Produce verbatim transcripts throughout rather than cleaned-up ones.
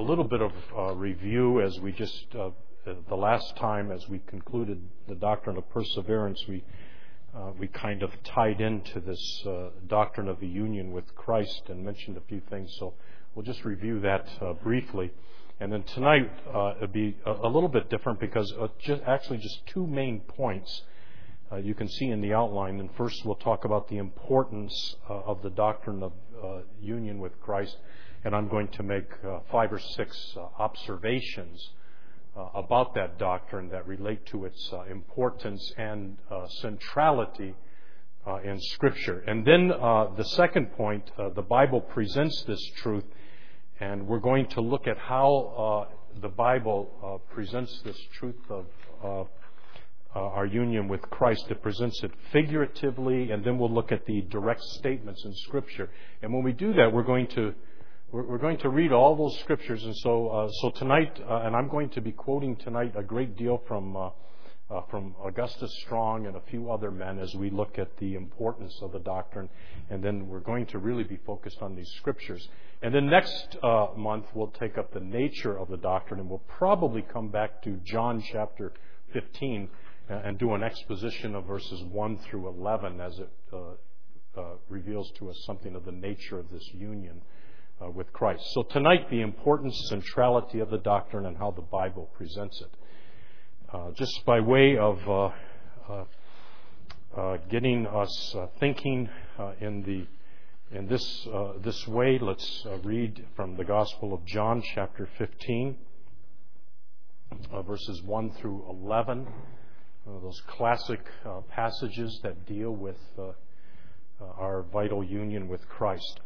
a little bit of uh, review as we just, uh, the last time as we concluded the doctrine of perseverance, we uh, we kind of tied into this uh, doctrine of the union with Christ and mentioned a few things. So we'll just review that uh, briefly. And then tonight uh, it'll be a, a little bit different because uh, just, actually just two main points uh, you can see in the outline. And first we'll talk about the importance uh, of the doctrine of uh, union with Christ. And I'm going to make uh, five or six uh, observations uh, about that doctrine that relate to its uh, importance and uh, centrality uh, in Scripture. And then uh, the second point, uh, the Bible presents this truth, and we're going to look at how uh, the Bible uh, presents this truth of uh, uh, our union with Christ. It presents it figuratively, and then we'll look at the direct statements in Scripture. And when we do that, we're going to We're going to read all those scriptures, and so uh, so tonight, uh, and I'm going to be quoting tonight a great deal from uh, uh, from Augustus Strong and a few other men as we look at the importance of the doctrine, and then we're going to really be focused on these scriptures. And then next uh, month we'll take up the nature of the doctrine, and we'll probably come back to John chapter fifteen and do an exposition of verses one through eleven as it uh, uh, reveals to us something of the nature of this union Uh, with Christ. So tonight, the importance, centrality of the doctrine and how the Bible presents it. Uh, just by way of uh, uh, uh, getting us uh, thinking uh, in the in this uh, this way, let's uh, read from the Gospel of John, chapter fifteen, uh, verses one through eleven. Uh, those classic uh, passages that deal with uh, uh, our vital union with Christ.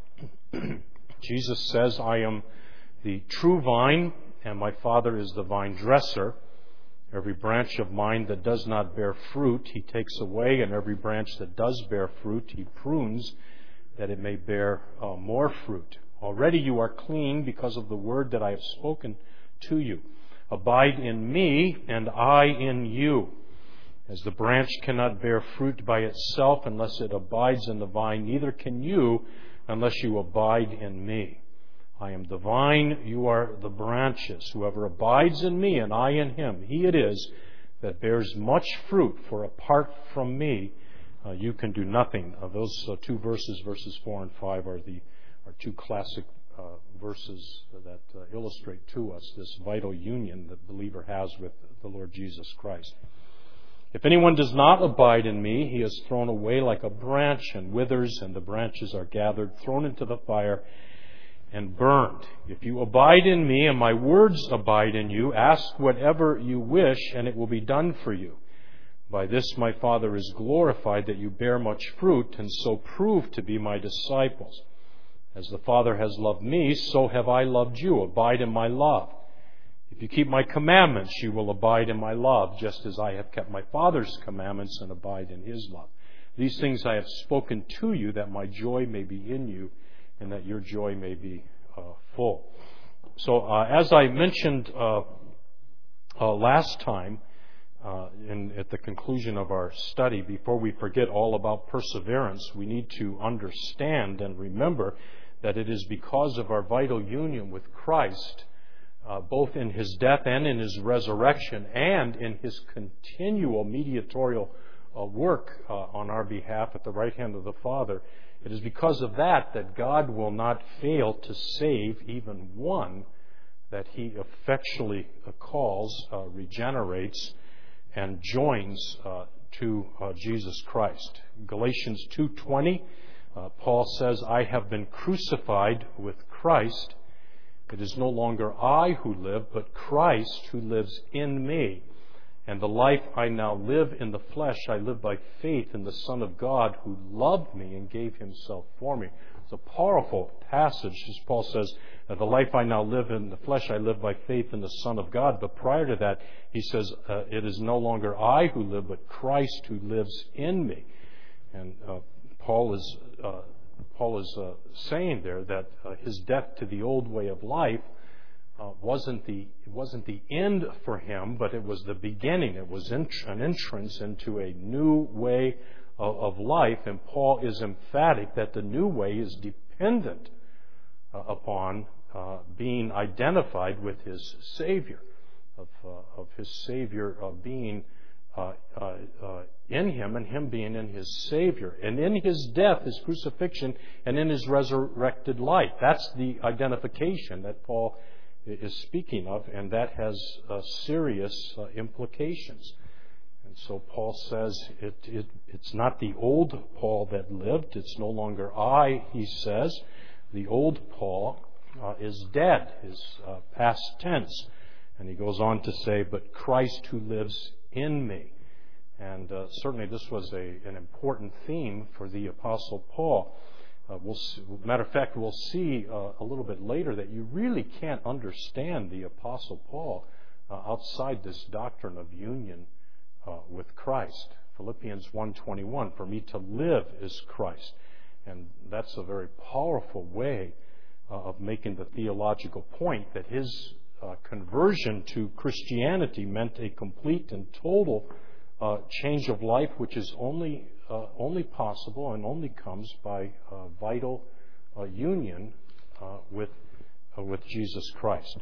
Jesus says, I am the true vine, and my Father is the vine dresser. Every branch of mine that does not bear fruit, he takes away, and every branch that does bear fruit, he prunes, that it may bear uh, more fruit. Already you are clean because of the word that I have spoken to you. Abide in me, and I in you. As the branch cannot bear fruit by itself unless it abides in the vine, neither can you unless you abide in me. I am the vine, you are the branches. Whoever abides in me and I in him, he it is that bears much fruit, for apart from me, uh, you can do nothing. Uh, those uh, two verses, verses four and five, are the are two classic uh, verses that uh, illustrate to us this vital union that the believer has with the Lord Jesus Christ. If anyone does not abide in me, he is thrown away like a branch and withers, and the branches are gathered, thrown into the fire, and burned. If you abide in me and my words abide in you, ask whatever you wish, and it will be done for you. By this my Father is glorified, that you bear much fruit, and so prove to be my disciples. As the Father has loved me, so have I loved you. Abide in my love. If you keep my commandments, you will abide in my love, just as I have kept my Father's commandments and abide in his love. These things I have spoken to you, that my joy may be in you, and that your joy may be uh, full. So, uh, as I mentioned uh, uh, last time, uh, in, at the conclusion of our study, before we forget all about perseverance, we need to understand and remember that it is because of our vital union with Christ, Uh, both in his death and in his resurrection and in his continual mediatorial uh, work uh, on our behalf at the right hand of the Father. It is because of that that God will not fail to save even one that he effectually uh, calls, uh, regenerates, and joins uh, to uh, Jesus Christ. Galatians two twenty, uh, Paul says, I have been crucified with Christ. It is no longer I who live, but Christ who lives in me. And the life I now live in the flesh, I live by faith in the Son of God who loved me and gave himself for me. It's a powerful passage, as Paul says, that the life I now live in the flesh, I live by faith in the Son of God. But prior to that, he says, uh, it is no longer I who live, but Christ who lives in me. And uh, Paul is... Uh, Paul is uh, saying there that uh, his death to the old way of life uh, wasn't the it wasn't the end for him, but it was the beginning. It was int- an entrance into a new way of, of life. And Paul is emphatic that the new way is dependent uh, upon uh, being identified with his Savior, of, uh, of his Savior uh, being uh, uh, uh, in him and him being in his Savior. And in his death, his crucifixion, and in his resurrected life. That's the identification that Paul is speaking of, and that has uh, serious uh, implications. And so Paul says it, it, it's not the old Paul that lived. It's no longer I, he says. The old Paul uh, is dead, is uh, past tense. And he goes on to say, but Christ who lives in me. And uh, certainly this was a, an important theme for the Apostle Paul. Uh, we'll see, matter of fact, we'll see uh, a little bit later that you really can't understand the Apostle Paul uh, outside this doctrine of union uh, with Christ. Philippians one twenty-one, for me to live is Christ. And that's a very powerful way uh, of making the theological point that his uh, conversion to Christianity meant a complete and total uh, change of life, which is only uh, only possible and only comes by uh, vital uh, union uh, with uh, with Jesus Christ.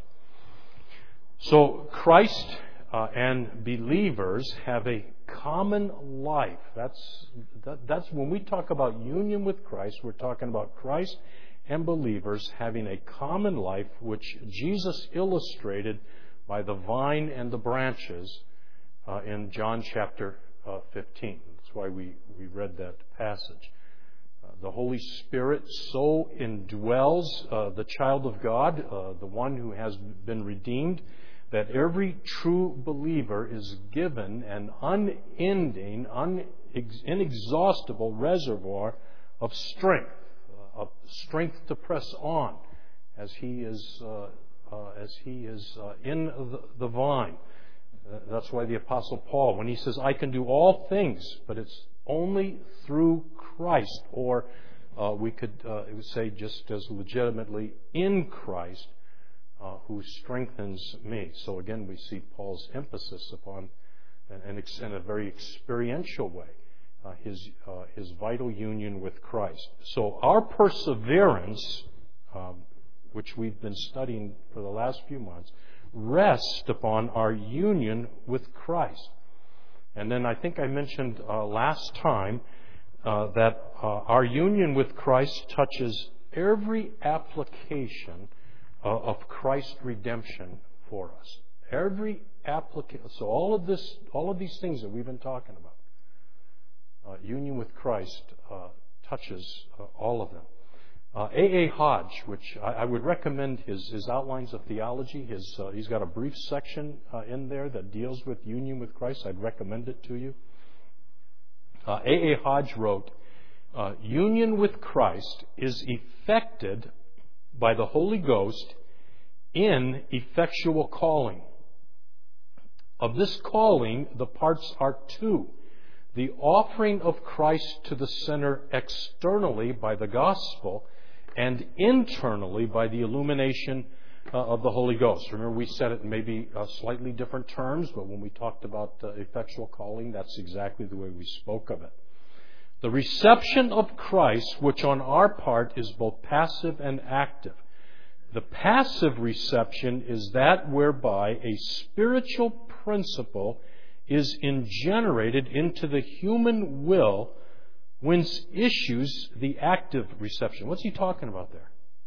So Christ uh, and believers have a common life. That's that, that's when we talk about union with Christ, we're talking about Christ and believers having a common life, which Jesus illustrated by the vine and the branches uh, in John chapter uh, fifteen. That's why we, we read that passage. Uh, the Holy Spirit so indwells uh, the child of God, uh, the one who has been redeemed, that every true believer is given an unending, un- inexhaustible reservoir of strength, uh, of strength to press on as he is uh, uh, as he is uh, in the, the vine. Uh, that's why the Apostle Paul, when he says, "I can do all things," but it's only through Christ, or uh, we could uh, it would say just as legitimately, in Christ, Uh, who strengthens me. So again, we see Paul's emphasis upon, and in a very experiential way, uh, his uh, his vital union with Christ. So our perseverance, um, which we've been studying for the last few months, rests upon our union with Christ. And then I think I mentioned uh, last time uh, that uh, our union with Christ touches every application Uh, of Christ's redemption for us. Every application. So all of this, all of these things that we've been talking about, uh, union with Christ uh, touches uh, all of them. Uh, A A Hodge, which I, I would recommend his, his outlines of theology. His uh, he's got a brief section uh, in there that deals with union with Christ. I'd recommend it to you. Uh, A A Hodge wrote, uh, "Union with Christ is effected by the Holy Ghost in effectual calling. Of this calling, the parts are two. The offering of Christ to the sinner externally by the gospel, and internally by the illumination uh, of the Holy Ghost." Remember, we said it in maybe uh, slightly different terms, but when we talked about uh, effectual calling, that's exactly the way we spoke of it. The reception of Christ, which on our part is both passive and active. The passive reception is that whereby a spiritual principle is ingenerated into the human will, whence issues the active reception. What's he talking about there?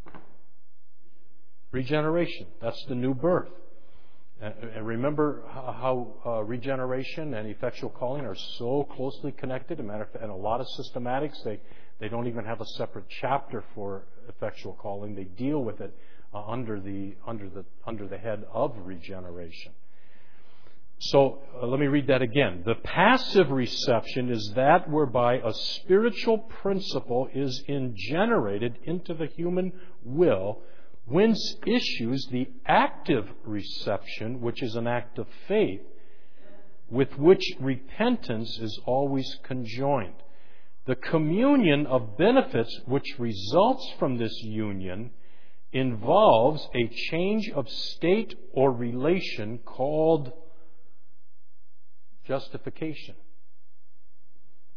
Regeneration. That's the new birth. And remember how uh, regeneration and effectual calling are so closely connected. As a matter of fact, in a lot of systematics, they, they don't even have a separate chapter for effectual calling. They deal with it uh, under the under the under the head of regeneration. So uh, let me read that again. The passive reception is that whereby a spiritual principle is ingenerated into the human will, whence issues the active reception, which is an act of faith, with which repentance is always conjoined. The communion of benefits which results from this union involves a change of state or relation called justification.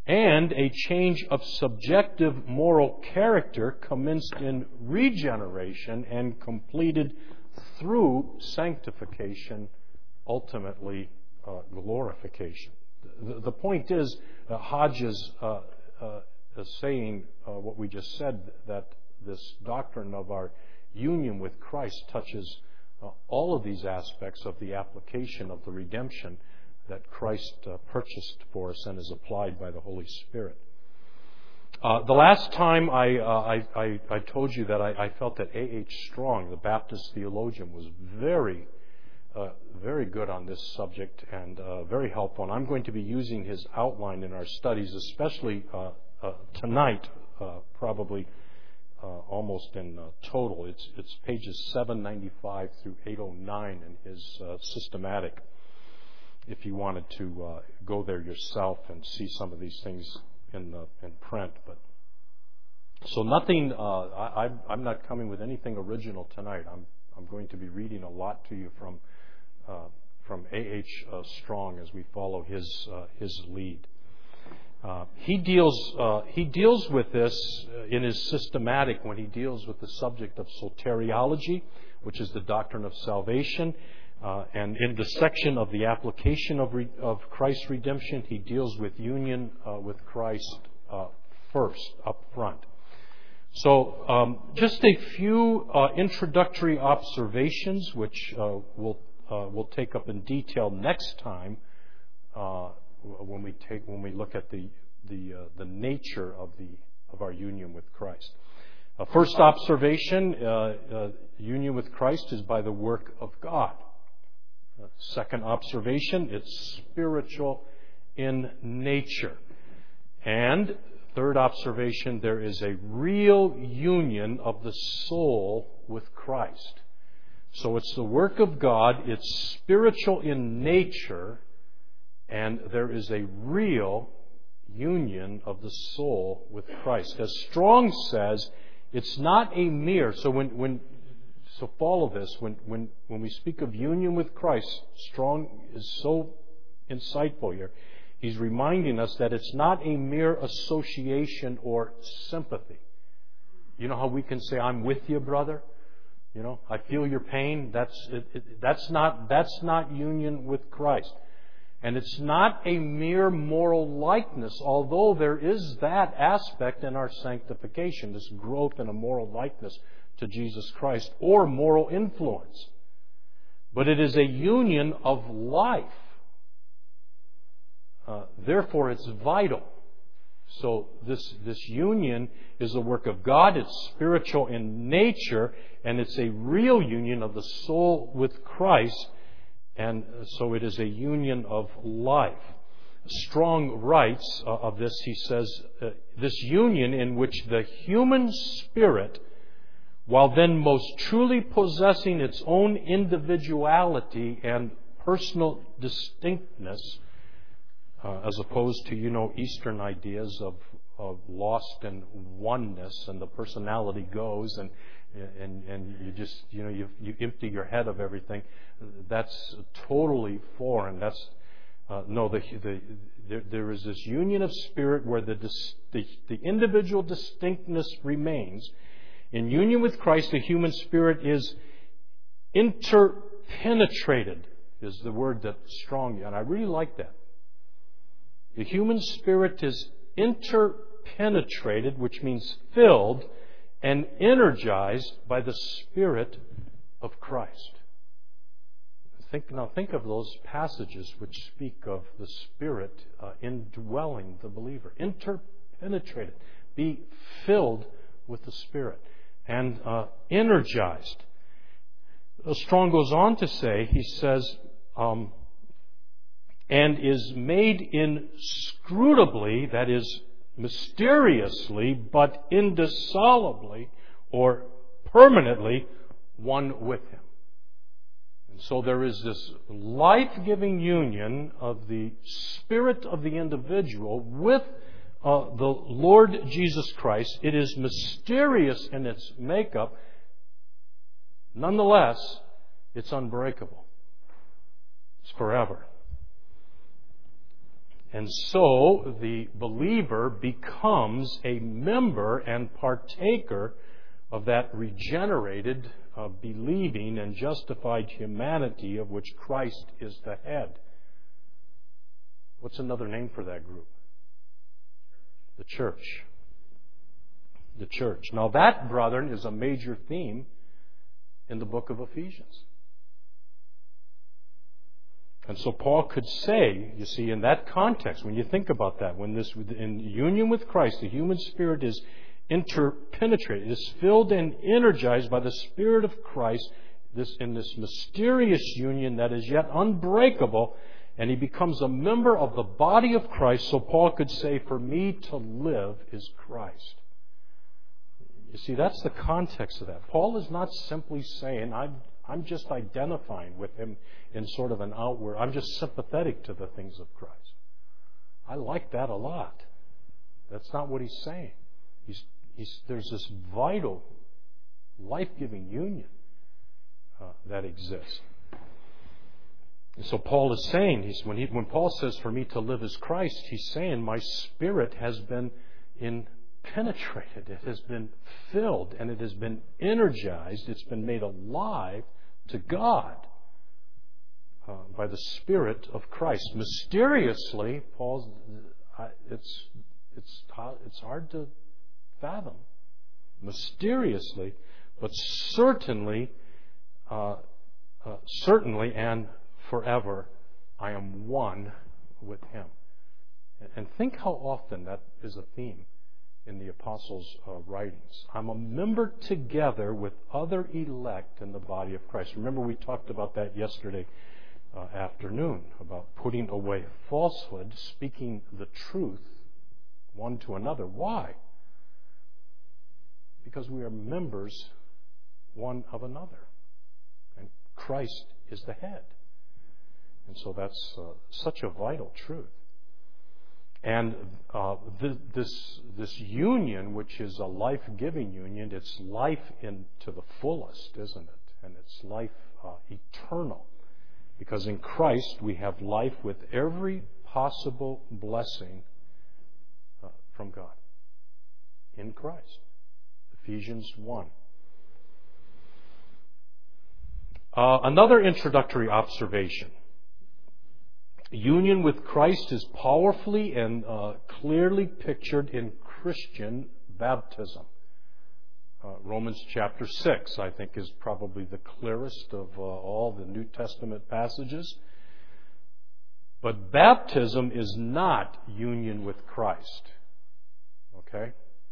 and a change of subjective moral character commenced in regeneration and completed through sanctification, ultimately uh, glorification. The, the point is, uh, Hodges uh, uh, is saying uh, what we just said, that this doctrine of our union with Christ touches uh, all of these aspects of the application of the redemption that Christ uh, purchased for us and is applied by the Holy Spirit. Uh, the last time I, uh, I, I, I told you that I, I felt that A H Strong, the Baptist theologian, was very, uh, very good on this subject and uh, very helpful. And I'm going to be using his outline in our studies, especially uh, uh, tonight, uh, probably uh, almost in uh, total. It's, it's pages seven ninety-five through eight oh nine in his uh, systematic, if you wanted to uh, go there yourself and see some of these things in the, in print. But so nothing. Uh, I, I'm not coming with anything original tonight. I'm I'm going to be reading a lot to you from uh, from A H Uh, Strong as we follow his uh, his lead. Uh, he deals uh, he deals with this in his systematic when he deals with the subject of soteriology, which is the doctrine of salvation. Uh, and in the section of the application of, re- of Christ's redemption, he deals with union uh, with Christ uh, first, up front. So um, just a few uh, introductory observations, which uh, we'll, uh, we'll take up in detail next time uh, when we take when we look at the the, uh, the nature of the of our union with Christ. Uh, first observation: uh, uh, union with Christ is by the work of God. Uh, second observation, it's spiritual in nature. And third observation, there is a real union of the soul with Christ. So it's the work of God, it's spiritual in nature, and there is a real union of the soul with Christ. As Strong says, it's not a mere, so when, when So follow this. When, when, when we speak of union with Christ, Strong is so insightful here. He's reminding us that it's not a mere association or sympathy. You know how we can say, "I'm with you, brother"? You know, "I feel your pain." That's it, it, that's not that's not union with Christ. And it's not a mere moral likeness, although there is that aspect in our sanctification, this growth in a moral likeness to Jesus Christ, or moral influence. But it is a union of life. Uh, therefore, it's vital. So this, this union is the work of God. It's spiritual in nature, and it's a real union of the soul with Christ. And so it is a union of life. Strong writes uh, of this, he says, uh, this union in which the human spirit, while then most truly possessing its own individuality and personal distinctness, uh, as opposed to, you know, Eastern ideas of, of lost and oneness, and the personality goes, and and and you just, you know, you you empty your head of everything. That's totally foreign. That's uh, no, the the there, there is this union of spirit where the, the the individual distinctness remains. In union with Christ, the human spirit is interpenetrated, is the word that Strong, and I really like that. The human spirit is interpenetrated, which means filled and energized by the Spirit of Christ. Think, now think of those passages which speak of the Spirit uh, indwelling the believer. Interpenetrated. Be filled with the Spirit. And uh, energized. Strong goes on to say, he says, um, and is made inscrutably, that is, mysteriously, but indissolubly or permanently, one with Him. And so there is this life-giving union of the spirit of the individual with Uh, the Lord Jesus Christ. It is mysterious in its makeup. Nonetheless, it's unbreakable. It's forever. And so the believer becomes a member and partaker of that regenerated, uh, believing and justified humanity of which Christ is the head. What's another name for that group? The church. The church. Now that, brethren, is a major theme in the book of Ephesians. And so Paul could say, you see, in that context, when you think about that, when this, in union with Christ, the human spirit is interpenetrated, is filled and energized by the Spirit of Christ, this, in this mysterious union that is yet unbreakable, and he becomes a member of the body of Christ, so Paul could say, for me to live is Christ. You see, that's the context of that. Paul is not simply saying, I'm I'm just identifying with him in sort of an outward, I'm just sympathetic to the things of Christ. I like that a lot. That's not what he's saying. He's, he's, there's this vital, life-giving union uh, that exists. And so Paul is saying, he's, when, he, when Paul says, for me to live is Christ, he's saying, my spirit has been in penetrated, it has been filled, and it has been energized, it's been made alive to God uh, by the Spirit of Christ. Mysteriously, Paul's, uh, it's, it's, it's hard to fathom. Mysteriously, but certainly, uh, uh, certainly and forever, I am one with Him. And think how often that is a theme in the apostles' uh, writings. I'm a member together with other elect in the body of Christ. Remember, we talked about that yesterday uh, afternoon, about putting away falsehood, speaking the truth one to another. Why? Because we are members one of another. And Christ is the head. And so that's uh, such a vital truth. And uh, th- this this union, which is a life-giving union, it's life in to the fullest, isn't it? And it's life uh, eternal. Because in Christ we have life with every possible blessing uh, from God. In Christ. Ephesians one. Uh, another introductory observation. Union with Christ is powerfully and uh, clearly pictured in Christian baptism. Uh, Romans chapter six, I think, is probably the clearest of uh, all the New Testament passages. But baptism is not union with Christ. Okay?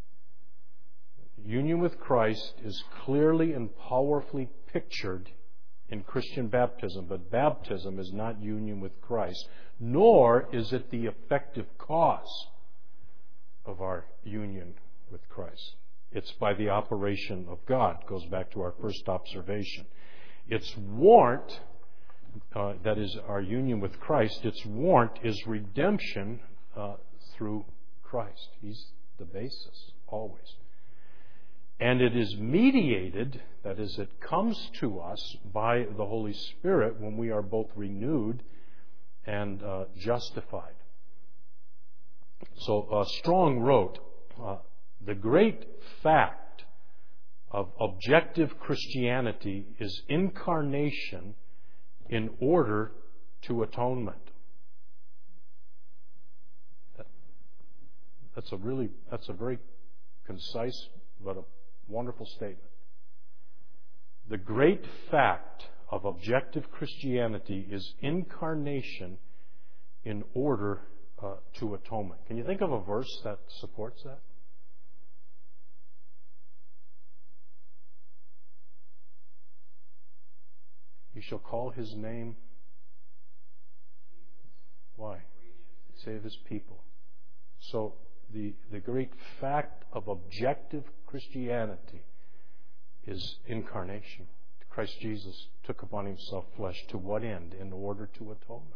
Union with Christ is clearly and powerfully pictured in Christian baptism, but baptism is not union with Christ, nor is it the effective cause of our union with Christ. It's by the operation of God. It goes back to our first observation. Its warrant, uh, that is our union with Christ, its warrant is redemption uh, through Christ. He's the basis, always. And it is mediated, that is, it comes to us by the Holy Spirit when we are both renewed and uh, justified. So uh, Strong wrote, uh, the great fact of objective Christianity is incarnation in order to atonement. That's a really, that's a very concise but a wonderful statement. The great fact of objective Christianity is incarnation in order uh, to atonement. Can you think of a verse that supports that? You shall call His name. Why? Save His people. So the, the great fact of objective Christianity is incarnation. Christ Jesus took upon Himself flesh. To what end? In order to atonement.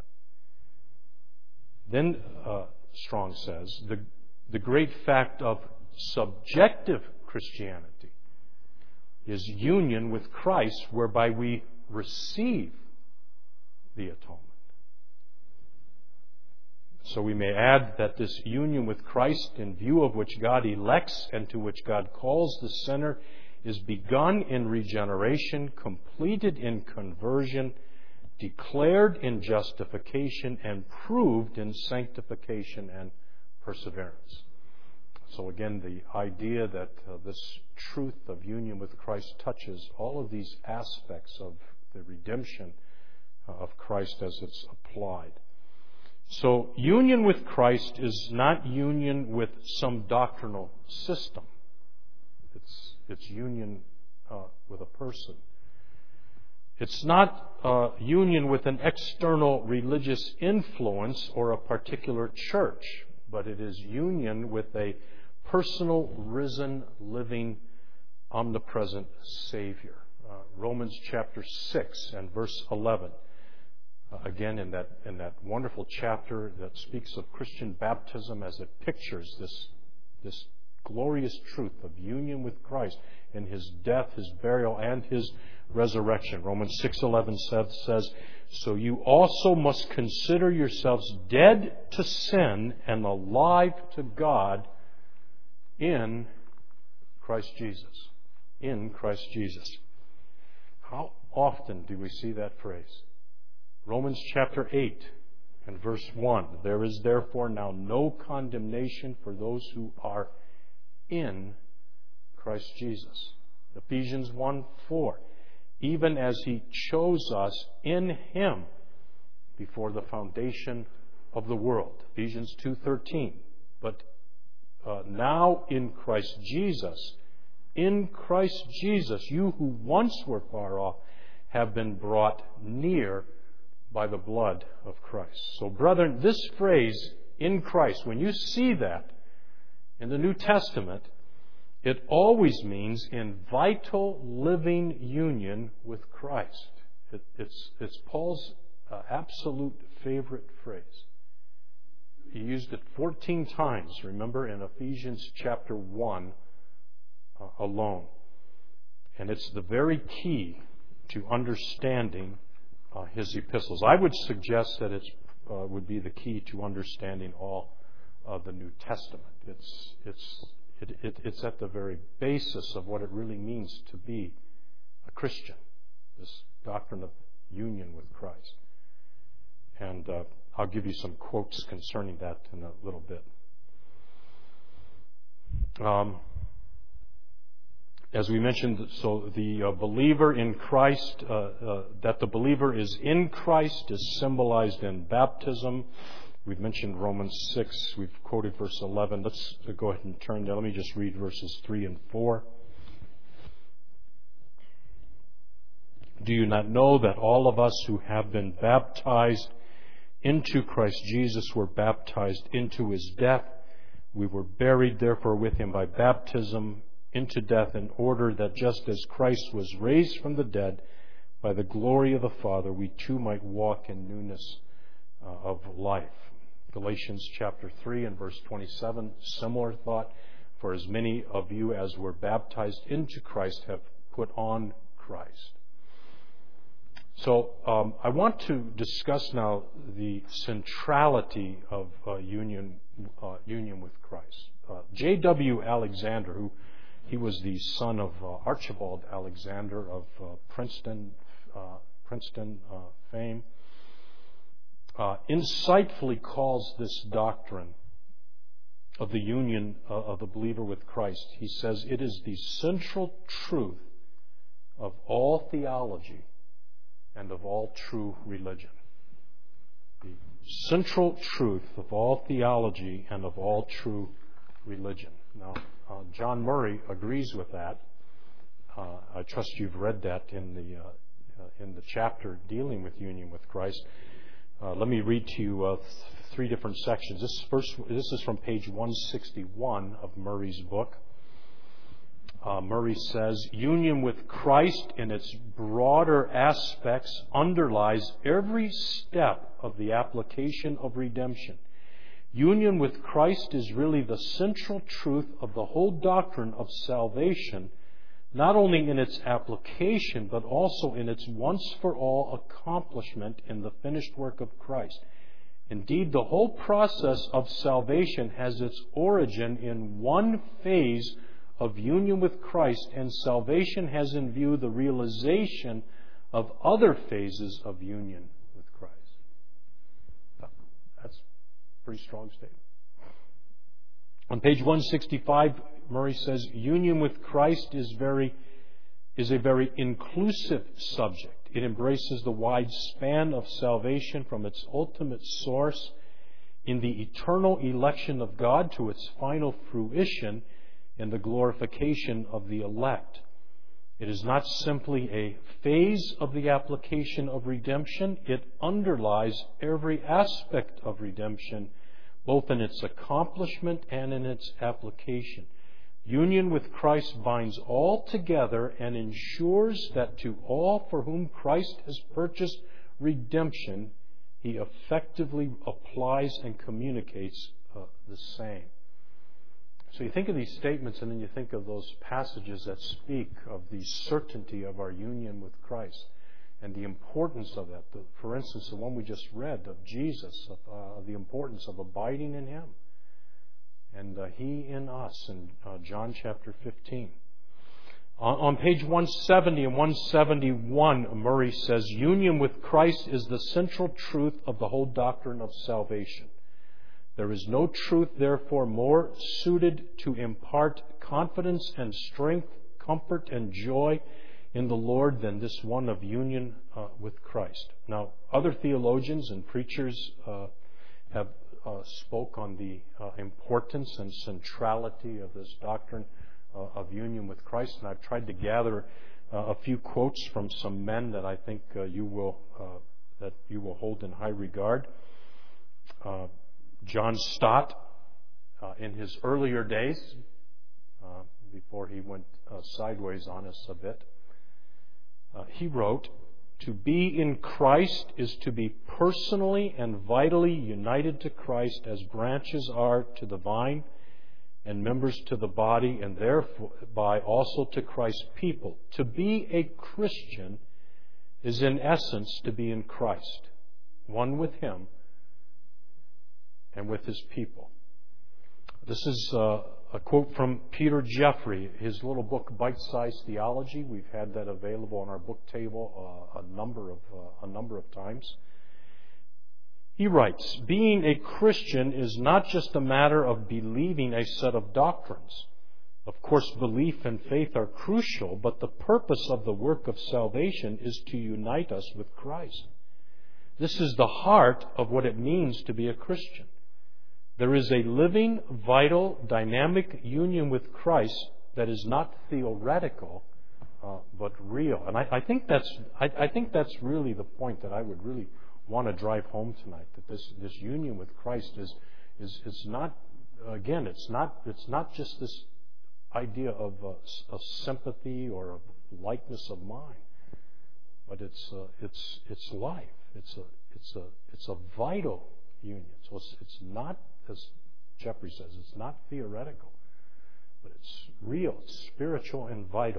Then uh, Strong says, the, the great fact of subjective Christianity is union with Christ, whereby we receive the atonement. So we may add that this union with Christ, in view of which God elects and to which God calls the sinner, is begun in regeneration, completed in conversion, declared in justification, and proved in sanctification and perseverance. So again, the idea that uh, this truth of union with Christ touches all of these aspects of the redemption uh, of Christ as it's applied. So union with Christ is not union with some doctrinal system. It's, it's union uh, with a person. It's not uh, union with an external religious influence or a particular church, but it is union with a personal, risen, living, omnipresent Savior. Uh, Romans chapter six and verse eleven. Uh, again, in that in that wonderful chapter that speaks of Christian baptism as it pictures this this glorious truth of union with Christ in His death, His burial, and His resurrection. Romans six eleven says, "So you also must consider yourselves dead to sin and alive to God in Christ Jesus." In Christ Jesus. How often do we see that phrase? Romans chapter eight and verse one. "There is therefore now no condemnation for those who are in Christ Jesus." Ephesians one four. "Even as He chose us in Him before the foundation of the world." Ephesians two thirteen. "But uh, now in Christ Jesus, in Christ Jesus, you who once were far off have been brought near by the blood of Christ." So, brethren, this phrase, "in Christ," when you see that in the New Testament, it always means in vital, living union with Christ. It, it's, it's Paul's uh, absolute favorite phrase. He used it fourteen times, remember, in Ephesians chapter one uh, alone. And it's the very key to understanding uh, his epistles. I would suggest that it uh, would be the key to understanding all of the New Testament. It's, it's, it, it, it's at the very basis of what it really means to be a Christian, this doctrine of union with Christ. And uh, I'll give you some quotes concerning that in a little bit. Um, as we mentioned, so the uh, believer in Christ, uh, uh, that the believer is in Christ is symbolized in baptism. We've mentioned Romans six. We've quoted verse eleven. Let's go ahead and turn there. Let me just read verses three and four. "Do you not know that all of us who have been baptized into Christ Jesus were baptized into His death? We were buried, therefore, with Him by baptism into death, in order that just as Christ was raised from the dead by the glory of the Father, we too might walk in newness uh, of life." Galatians chapter three and verse twenty-seven, similar thought. "For as many of you as were baptized into Christ have put on Christ." So um, I want to discuss now the centrality of uh, union uh, union with Christ. Uh, J W Alexander, who he was the son of uh, Archibald Alexander of uh, Princeton, uh, Princeton uh, fame, uh, insightfully calls this doctrine of the union uh, of the believer with Christ. He says it is the central truth of all theology and of all true religion. The central truth of all theology and of all true religion. Now, uh, John Murray agrees with that. Uh, I trust you've read that in the uh, uh, in the chapter dealing with union with Christ. Uh, let me read to you uh, th- three different sections. This first, this is from page one sixty-one of Murray's book. Uh, Murray says, "Union with Christ in its broader aspects underlies every step of the application of redemption. Union with Christ is really the central truth of the whole doctrine of salvation, not only in its application, but also in its once-for-all accomplishment in the finished work of Christ. Indeed, the whole process of salvation has its origin in one phase of union with Christ, and salvation has in view the realization of other phases of union with Christ. That's a pretty strong statement. On page one sixty-five, Murray says, union with Christ is very is a very inclusive subject. It embraces the wide span of salvation from its ultimate source in the eternal election of God to its final fruition in the glorification of the elect. It is not simply a phase of the application of redemption. It underlies every aspect of redemption, both in its accomplishment and in its application. Union with Christ binds all together and ensures that to all for whom Christ has purchased redemption, He effectively applies and communicates uh, the same. So you think of these statements and then you think of those passages that speak of the certainty of our union with Christ and the importance of that. The, for instance, the one we just read of Jesus, of uh, the importance of abiding in Him. And uh, He in us in uh, John chapter fifteen. On, on page one seventy and one seventy-one, Murray says, union with Christ is the central truth of the whole doctrine of salvation. There is no truth, therefore, more suited to impart confidence and strength, comfort and joy in the Lord than this one of union uh, with Christ. Now, other theologians and preachers uh, have uh, spoke on the uh, importance and centrality of this doctrine uh, of union with Christ, and I've tried to gather uh, a few quotes from some men that I think uh, you will uh, that you will hold in high regard. Uh, John Stott, uh, in his earlier days, uh, before he went uh, sideways on us a bit, uh, he wrote, "To be in Christ is to be personally and vitally united to Christ as branches are to the vine and members to the body, and thereby also to Christ's people. To be a Christian is in essence to be in Christ, one with Him and with His people." This is uh, a quote from Peter Jeffrey, his little book, Bite-Sized Theology. We've had that available on our book table uh, a number of uh, a number of times. He writes, "Being a Christian is not just a matter of believing a set of doctrines. Of course, belief and faith are crucial, but the purpose of the work of salvation is to unite us with Christ. This is the heart of what it means to be a Christian. There is a living, vital, dynamic union with Christ that is not theoretical, uh, but real." And I, I think that's I, I think that's really the point that I would really want to drive home tonight. That this this union with Christ is is is not again it's not it's not just this idea of uh, of sympathy or of likeness of mind, but it's uh, it's it's life. It's a it's a it's a vital union. So it's, it's not, as Jeffrey says, it's not theoretical, but it's real, it's spiritual and vital.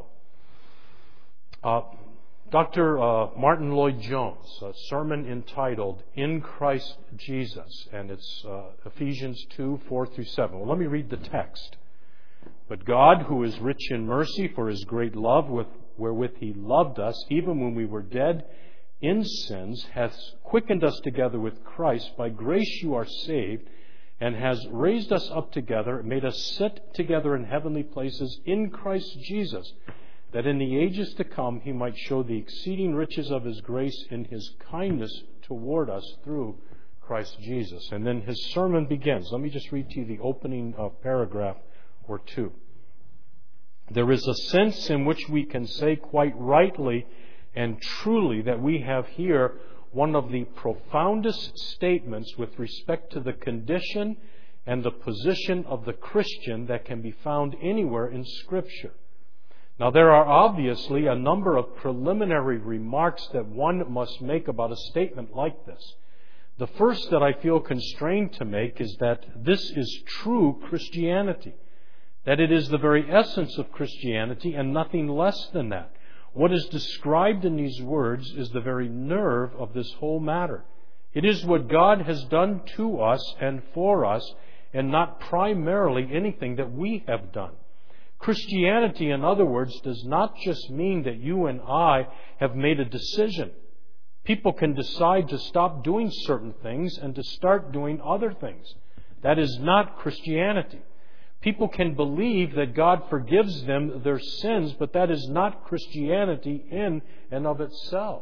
Uh, Doctor Uh, Martin Lloyd-Jones, a sermon entitled "In Christ Jesus," and it's uh, Ephesians two, four through seven. Well, let me read the text. "But God, who is rich in mercy for His great love with, wherewith He loved us, even when we were dead in sins, hath quickened us together with Christ. By grace you are saved, and has raised us up together, made us sit together in heavenly places in Christ Jesus, that in the ages to come He might show the exceeding riches of His grace in His kindness toward us through Christ Jesus." And then his sermon begins. Let me just read to you the opening uh, paragraph or two. "There is a sense in which we can say quite rightly and truly that we have here one of the profoundest statements with respect to the condition and the position of the Christian that can be found anywhere in Scripture. Now, there are obviously a number of preliminary remarks that one must make about a statement like this. The first that I feel constrained to make is that this is true Christianity, that it is the very essence of Christianity and nothing less than that. What is described in these words is the very nerve of this whole matter. It is what God has done to us and for us, and not primarily anything that we have done. Christianity, in other words, does not just mean that you and I have made a decision. People can decide to stop doing certain things and to start doing other things. That is not Christianity. People can believe that God forgives them their sins, but that is not Christianity in and of itself.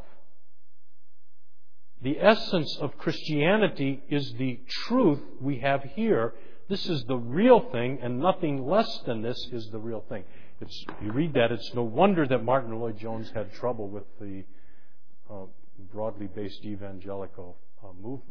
The essence of Christianity is the truth we have here. This is the real thing, and nothing less than this is the real thing. It's, you read that, it's no wonder that Martin Lloyd-Jones had trouble with the uh, broadly based evangelical uh, movement.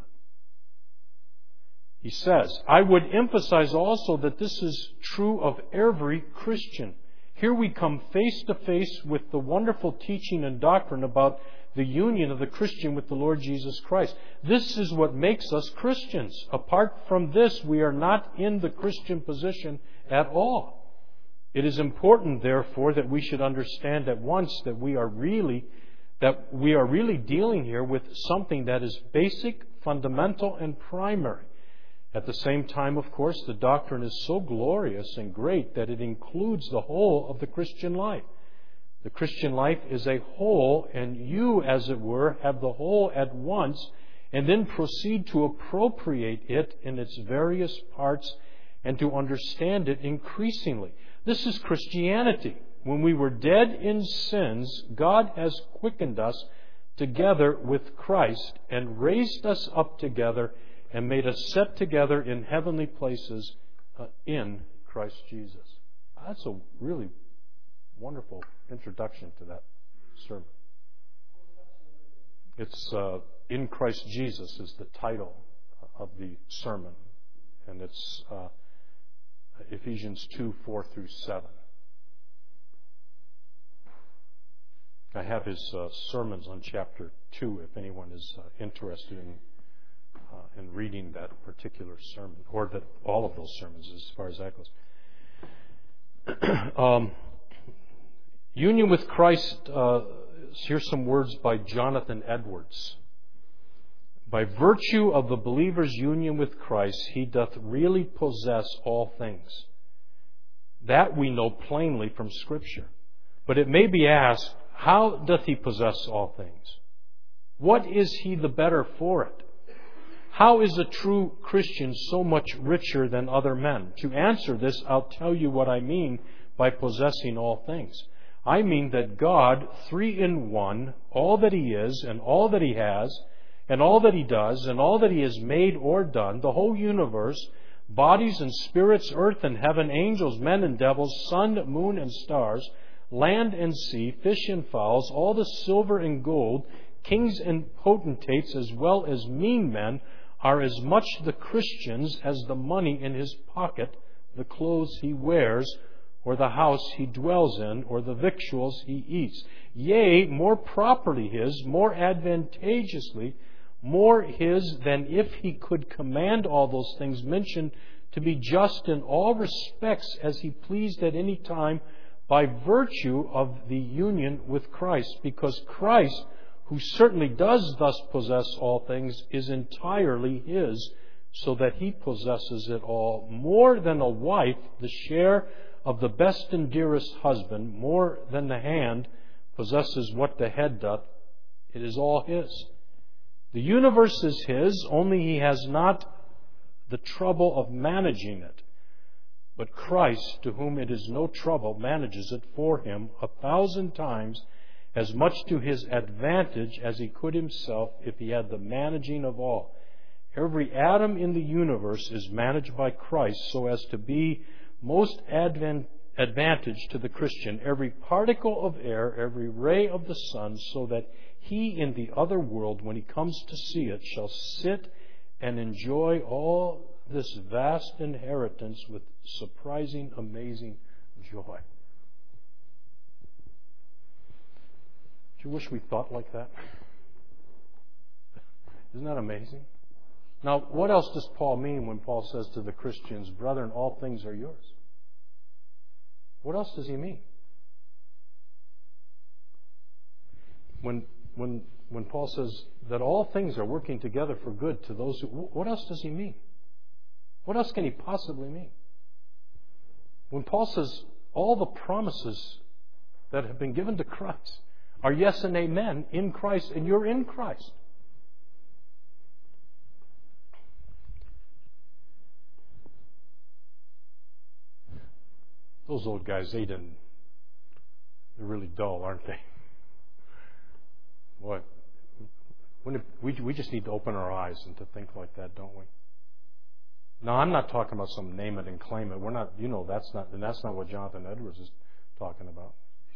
He says, I would emphasize also that this is true of every Christian. Here we come face to face with the wonderful teaching and doctrine about the union of the Christian with the Lord Jesus Christ. This is what makes us Christians. Apart from this, we are not in the Christian position at all. It is important, therefore, that we should understand at once that we are really that we are really dealing here with something that is basic, fundamental, and primary. At the same time, of course, the doctrine is so glorious and great that it includes the whole of the Christian life. The Christian life is a whole, and you, as it were, have the whole at once, and then proceed to appropriate it in its various parts and to understand it increasingly. This is Christianity. When we were dead in sins, God has quickened us together with Christ and raised us up together and made us set together in heavenly places uh, in Christ Jesus. That's a really wonderful introduction to that sermon. It's uh, In Christ Jesus is the title of the sermon, and it's uh, Ephesians two, four through seven. I have his uh, sermons on chapter two if anyone is uh, interested in uh, in reading that particular sermon, or that all of those sermons as far as that goes. um, union with Christ, uh, here's some words by Jonathan Edwards. By virtue of the believer's union with Christ, he doth really possess all things. That we know plainly from Scripture. But it may be asked, how doth he possess all things? What is he the better for it? How is a true Christian so much richer than other men? To answer this, I'll tell you what I mean by possessing all things. I mean that God, three in one, all that He is and all that He has and all that He does and all that He has made or done, the whole universe, bodies and spirits, earth and heaven, angels, men and devils, sun, moon and stars, land and sea, fish and fowls, all the silver and gold, kings and potentates as well as mean men, are as much the Christian's as the money in his pocket, the clothes he wears, or the house he dwells in, or the victuals he eats. Yea, more properly his, more advantageously, more his than if he could command all those things mentioned to be just in all respects as he pleased at any time, by virtue of the union with Christ. Because Christ, who certainly does thus possess all things, is entirely His, so that He possesses it all. More than a wife, the share of the best and dearest husband, more than the hand possesses what the head doth, it is all His. The universe is His, only He has not the trouble of managing it. But Christ, to whom it is no trouble, manages it for Him a thousand times as much to His advantage as He could Himself if He had the managing of all. Every atom in the universe is managed by Christ so as to be most advan- advantage to the Christian. Every particle of air, every ray of the sun, so that he in the other world, when he comes to see it, shall sit and enjoy all this vast inheritance with surprising, amazing joy. Do you wish we thought like that? Isn't that amazing? Now, what else does Paul mean when Paul says to the Christians, brethren, all things are yours? What else does he mean? When when when Paul says that all things are working together for good to those who... What else does he mean? What else can he possibly mean? When Paul says all the promises that have been given to Christ are yes and amen in Christ, and you're in Christ. Those old guys, they didn't. They're really dull, aren't they? Boy, when it, we we just need to open our eyes and to think like that, don't we? Now, I'm not talking about some name it and claim it. We're not. You know, that's not. And that's not what Jonathan Edwards is talking about.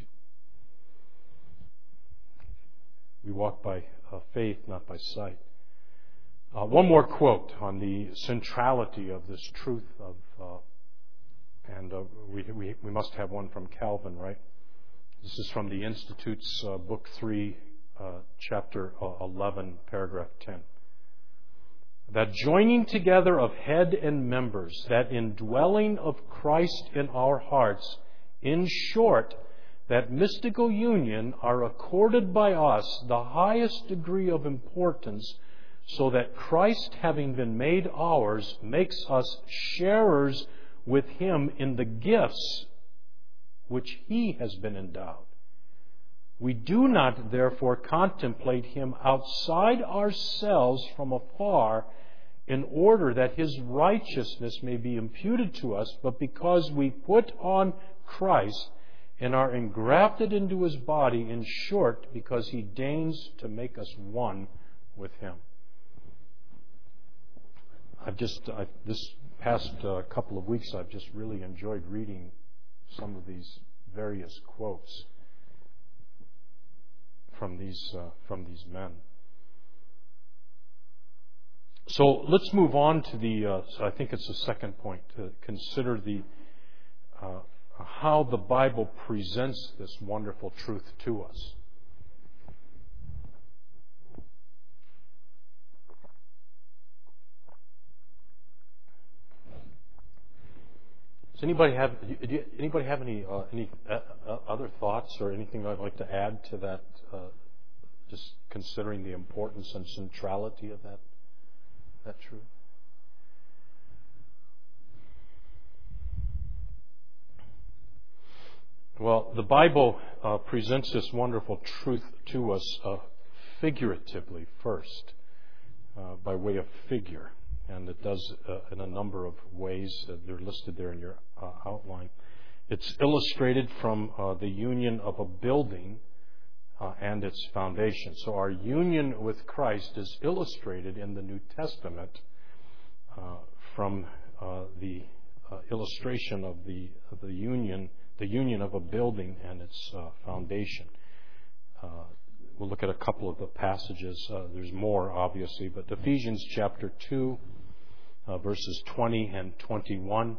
We walk by uh, faith, not by sight. Uh, one more quote on the centrality of this truth of. Uh, And uh, we, we we must have one from Calvin, right? This is from the Institute's uh, Book three, uh, Chapter eleven, Paragraph ten. That joining together of head and members, that indwelling of Christ in our hearts, in short, that mystical union are accorded by us the highest degree of importance, so that Christ, having been made ours, makes us sharers with Him in the gifts which He has been endowed. We do not, therefore, contemplate Him outside ourselves from afar in order that His righteousness may be imputed to us, but because we put on Christ and are engrafted into His body, in short, because He deigns to make us one with Him. I've just, I, this past uh, couple of weeks, I've just really enjoyed reading some of these various quotes from these uh, from these men. So let's move on to the. Uh, so I think it's the second point, to consider the uh, how the Bible presents this wonderful truth to us. Does anybody have do you, anybody have any uh, any uh, uh, other thoughts or anything I'd like to add to that? Uh, just considering the importance and centrality of that that truth. Well, the Bible uh, presents this wonderful truth to us uh, figuratively first, uh, by way of figure. And it does uh, in a number of ways. Uh, they're listed there in your uh, outline. It's illustrated from uh, the union of a building uh, and its foundation. So our union with Christ is illustrated in the New Testament uh, from uh, the uh, illustration of the of the union, the union of a building and its uh, foundation. Uh, we'll look at a couple of the passages. Uh, there's more, obviously, but Ephesians chapter two. Uh, verses twenty and twenty-one,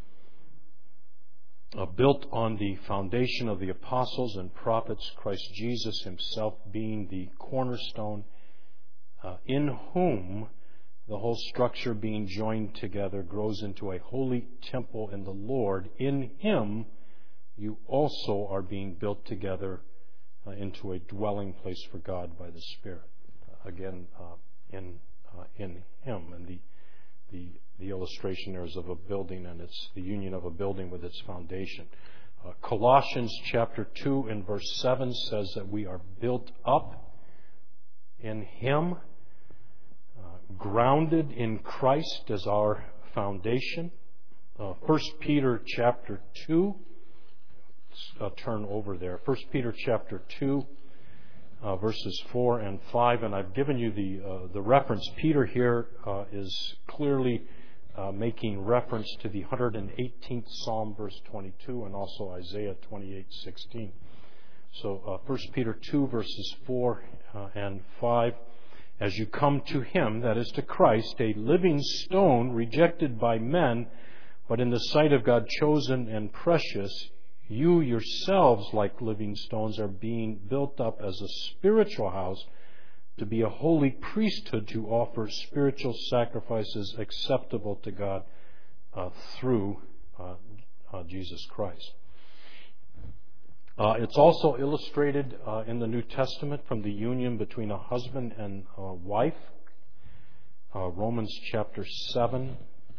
uh, built on the foundation of the apostles and prophets, Christ Jesus Himself being the cornerstone, uh, in whom the whole structure being joined together grows into a holy temple in the Lord. In Him you also are being built together uh, into a dwelling place for God by the Spirit. Uh, again, uh, in uh, in Him. And the The, the illustration there is of a building, and it's the union of a building with its foundation. Uh, Colossians chapter two and verse seven says that we are built up in Him, uh, grounded in Christ as our foundation. Uh, First Peter chapter two, let's uh, turn over there. First Peter chapter two. Uh, verses four and five, and I've given you the uh, the reference. Peter here uh, is clearly uh, making reference to the one hundred eighteenth Psalm, verse twenty-two, and also Isaiah twenty-eight sixteen. So, uh, First Peter two, verses four uh, and five. As you come to Him, that is to Christ, a living stone rejected by men, but in the sight of God chosen and precious, you yourselves, like living stones, are being built up as a spiritual house to be a holy priesthood, to offer spiritual sacrifices acceptable to God uh, through uh, uh, Jesus Christ. Uh, it's also illustrated uh, in the New Testament from the union between a husband and a wife. Uh, Romans chapter seven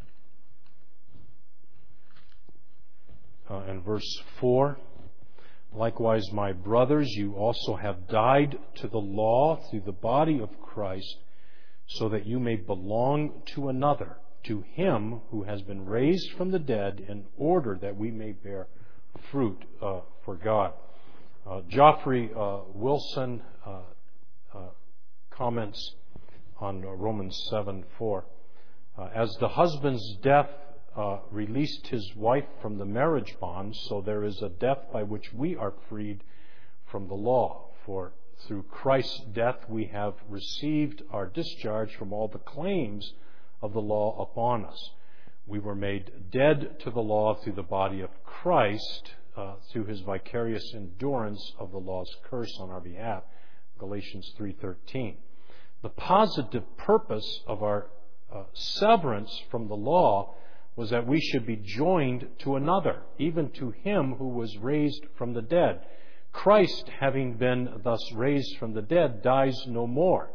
uh, and verse four. Likewise, my brothers, you also have died to the law through the body of Christ, so that you may belong to another, to Him who has been raised from the dead, in order that we may bear fruit uh, for God. Uh, Geoffrey uh, Wilson uh, uh, comments on Romans seven four. Uh, As the husband's death uh, released his wife from the marriage bond, so there is a death by which we are freed from the law. For through Christ's death we have received our discharge from all the claims of the law upon us. We were made dead to the law through the body of Christ, uh, through His vicarious endurance of the law's curse on our behalf. Galatians three thirteen. The positive purpose of our uh, severance from the law was that we should be joined to another, even to Him who was raised from the dead. Christ, having been thus raised from the dead, dies no more.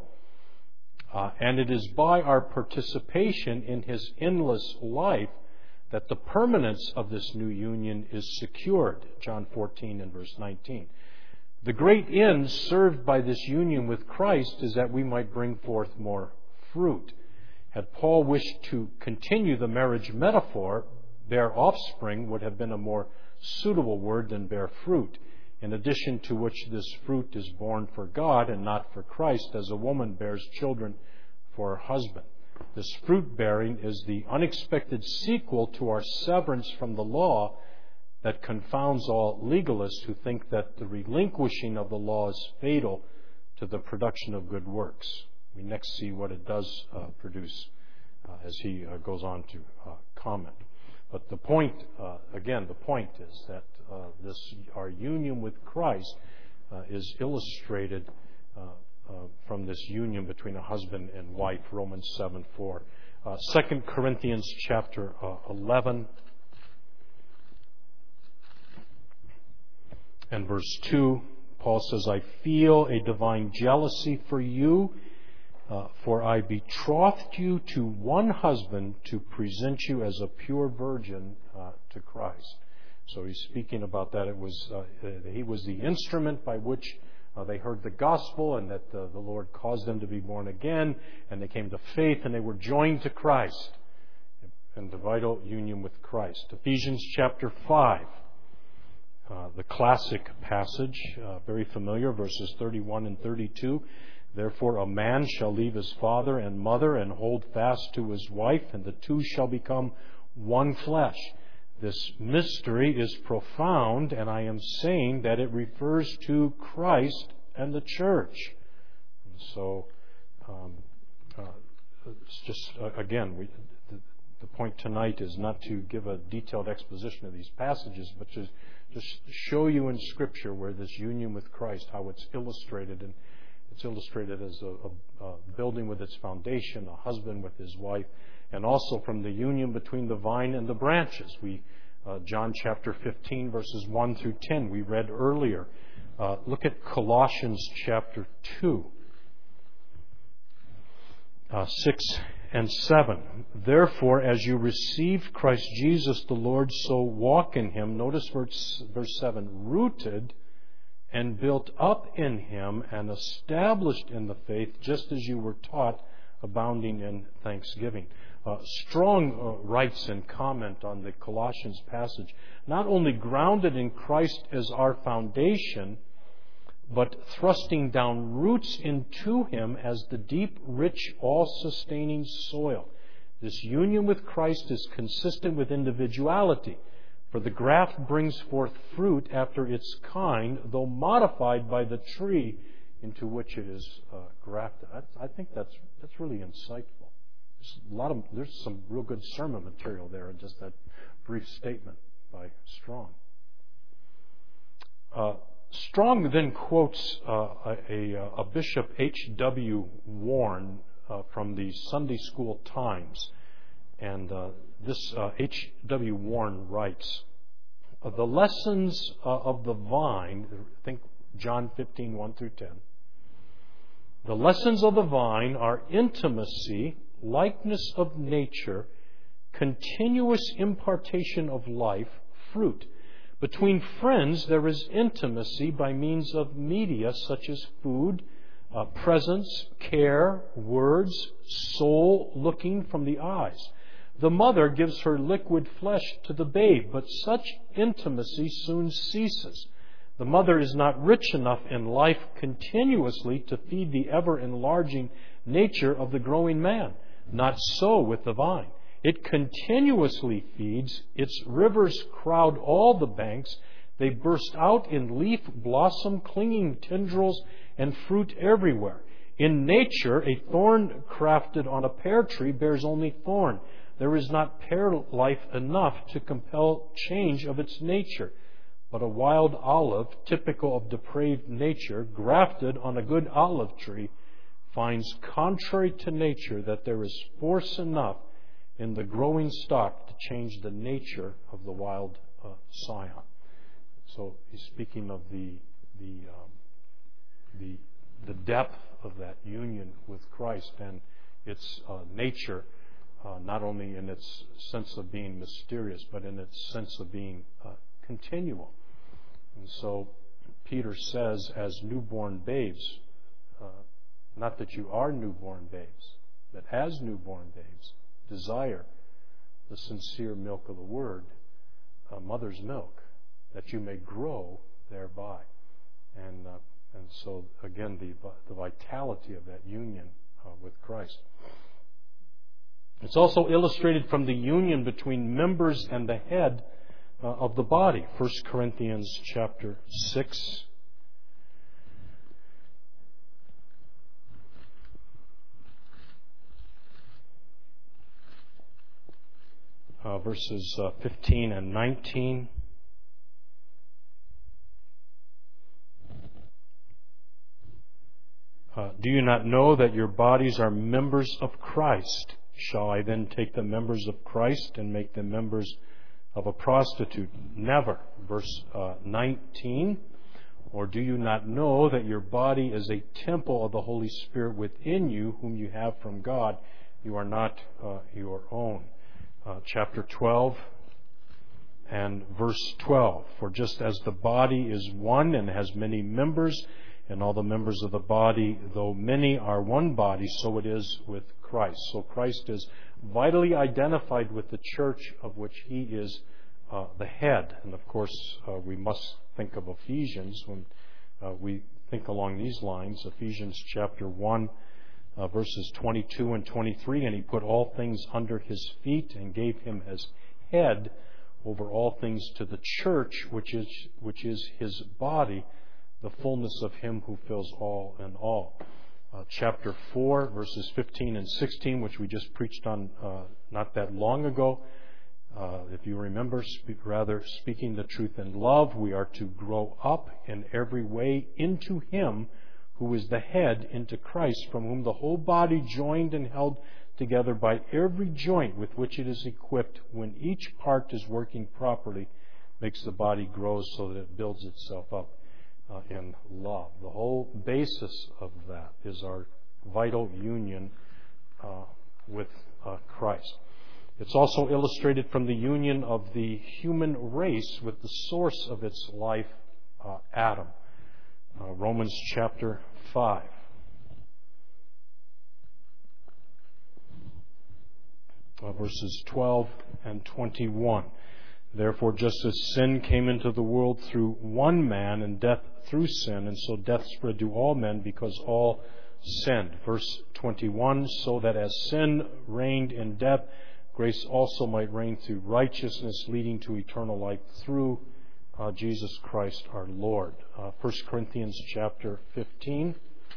Uh, and it is by our participation in His endless life that the permanence of this new union is secured. John fourteen and verse nineteen. The great end served by this union with Christ is that we might bring forth more fruit. Had Paul wished to continue the marriage metaphor, bear offspring would have been a more suitable word than bear fruit, in addition to which this fruit is born for God and not for Christ, as a woman bears children for her husband. This fruit-bearing is the unexpected sequel to our severance from the law that confounds all legalists who think that the relinquishing of the law is fatal to the production of good works. We next see what it does uh, produce uh, as he uh, goes on to uh, comment. But the point, uh, again, the point is that uh, this our union with Christ uh, is illustrated uh, uh, from this union between a husband and wife, Romans seven four. Uh, Second Corinthians chapter uh, eleven and verse two, Paul says, I feel a divine jealousy for you, Uh, for I betrothed you to one husband to present you as a pure virgin uh, to Christ. So he's speaking about that. It was uh, he was the instrument by which uh, they heard the gospel, and that uh, the Lord caused them to be born again, and they came to faith, and they were joined to Christ in the vital union with Christ. Ephesians chapter five, uh, the classic passage, uh, very familiar, verses thirty-one and thirty-two. Therefore a man shall leave his father and mother and hold fast to his wife, and the two shall become one flesh. This mystery is profound, and I am saying that it refers to Christ and the church. And so, um, uh, it's just, uh, again, we, the, the point tonight is not to give a detailed exposition of these passages, but to just show you in Scripture where this union with Christ, how it's illustrated, and it's illustrated as a, a, a building with its foundation, a husband with his wife, and also from the union between the vine and the branches. We, uh, John chapter fifteen, verses one through ten, we read earlier. Uh, look at Colossians chapter two, uh, six and seven. Therefore, as you received Christ Jesus the Lord, so walk in Him. Notice verse, verse seven, rooted and built up in Him and established in the faith, just as you were taught, abounding in thanksgiving. Uh, Strong uh, writes and comment on the Colossians passage, not only grounded in Christ as our foundation, but thrusting down roots into Him as the deep, rich, all-sustaining soil. This union with Christ is consistent with individuality, for the graft brings forth fruit after its kind, though modified by the tree into which it is uh, grafted. I, I think that's that's really insightful. There's a lot of there's some real good sermon material there in just that brief statement by Strong. Uh, Strong then quotes uh, a, a, a Bishop H W Warren uh, from the Sunday School Times. And uh, this uh, H W Warren writes, uh, the lessons uh, of the vine, think John fifteen, one through ten. The lessons of the vine are intimacy, likeness of nature, continuous impartation of life, fruit. Between friends, there is intimacy by means of media such as food, uh, presence, care, words, soul looking from the eyes. The mother gives her liquid flesh to the babe, but such intimacy soon ceases. The mother is not rich enough in life continuously to feed the ever-enlarging nature of the growing man. Not so with the vine. It continuously feeds. Its rivers crowd all the banks. They burst out in leaf, blossom, clinging tendrils, and fruit everywhere. In nature, a thorn crafted on a pear tree bears only thorn. There is not pear life enough to compel change of its nature. But a wild olive, typical of depraved nature, grafted on a good olive tree, finds contrary to nature that there is force enough in the growing stock to change the nature of the wild uh, scion. So he's speaking of the the um, the the depth of that union with Christ and its uh, nature, uh, not only in its sense of being mysterious, but in its sense of being uh, continual. And so Peter says, as newborn babes, uh, not that you are newborn babes, but as newborn babes, desire the sincere milk of the Word, uh, mother's milk, that you may grow thereby. And uh, and so, again, the the vitality of that union uh, with Christ. It's also illustrated from the union between members and the head uh, of the body. First Corinthians chapter six. Uh, verses uh, fifteen and nineteen. Uh, do you not know that your bodies are members of Christ? Shall I then take the members of Christ and make them members of a prostitute? Never. Verse uh, nineteen. Or do you not know that your body is a temple of the Holy Spirit within you, whom you have from God? You are not uh, your own. Uh, chapter twelve and verse twelve. For just as the body is one and has many members, and all the members of the body, though many, are one body, so it is with Christ. So Christ is vitally identified with the church of which He is uh, the head. And of course, uh, we must think of Ephesians when uh, we think along these lines. Ephesians chapter one, uh, verses twenty-two and twenty-three. And He put all things under His feet and gave Him as head over all things to the church, which is which is His body, the fullness of Him who fills all in all. Uh, chapter four, verses fifteen and sixteen, which we just preached on uh, not that long ago. Uh, if you remember, speak, rather speaking the truth in love, we are to grow up in every way into Him who is the head, into Christ, from whom the whole body, joined and held together by every joint with which it is equipped, when each part is working properly, makes the body grow so that it builds itself up Uh, in love. The whole basis of that is our vital union uh, with uh, Christ. It's also illustrated from the union of the human race with the source of its life, uh, Adam. Uh, Romans chapter five. Uh, verses twelve and twenty-one. Therefore, just as sin came into the world through one man, and death through sin, and so death spread to all men because all sinned. Verse twenty-one, so that as sin reigned in death, grace also might reign through righteousness, leading to eternal life through uh, Jesus Christ our Lord. Uh, First Corinthians chapter fifteen.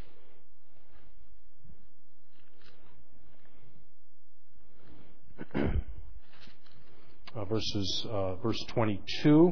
Uh, verses uh, verse twenty-two.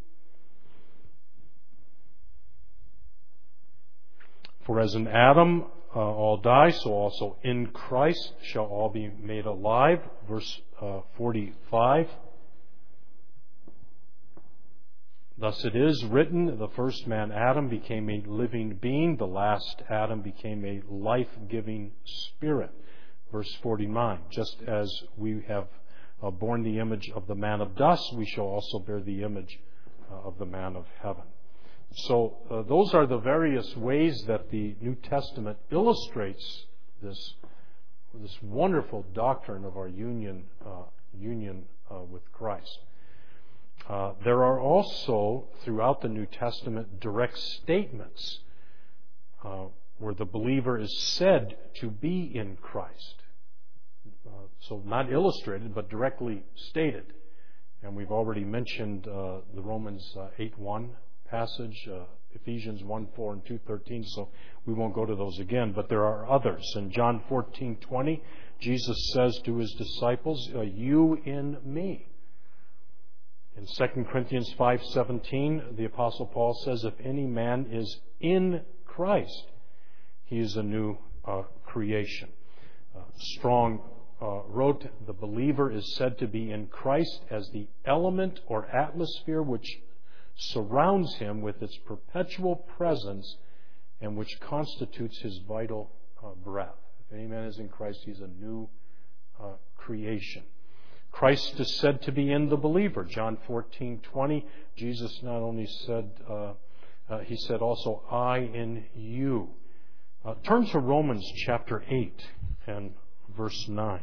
For as in Adam uh, all die, so also in Christ shall all be made alive. Verse uh, forty-five. Thus it is written, the first man, Adam, became a living being. The last Adam became a life-giving spirit. Verse forty-nine, just as we have uh, borne the image of the man of dust, we shall also bear the image uh, of the man of heaven. So uh, those are the various ways that the New Testament illustrates this, this wonderful doctrine of our union, uh, union uh, with Christ. Uh, there are also, throughout the New Testament, direct statements uh, where the believer is said to be in Christ. Uh, so not illustrated, but directly stated. And we've already mentioned uh, the Romans uh, eight one passage, uh, Ephesians one four and two thirteen, so we won't go to those again. But there are others. In John fourteen twenty, Jesus says to his disciples, uh, you in me. In Second Corinthians five seventeen, the Apostle Paul says, if any man is in Christ, he is a new uh, creation. Uh, Strong uh, wrote, the believer is said to be in Christ as the element or atmosphere which surrounds him with its perpetual presence and which constitutes his vital uh, breath. If any man is in Christ, he's a new uh, creation. Christ is said to be in the believer. John fourteen twenty, Jesus not only said, uh, uh, he said also, I in you. Uh, turn to Romans chapter eight and verse nine.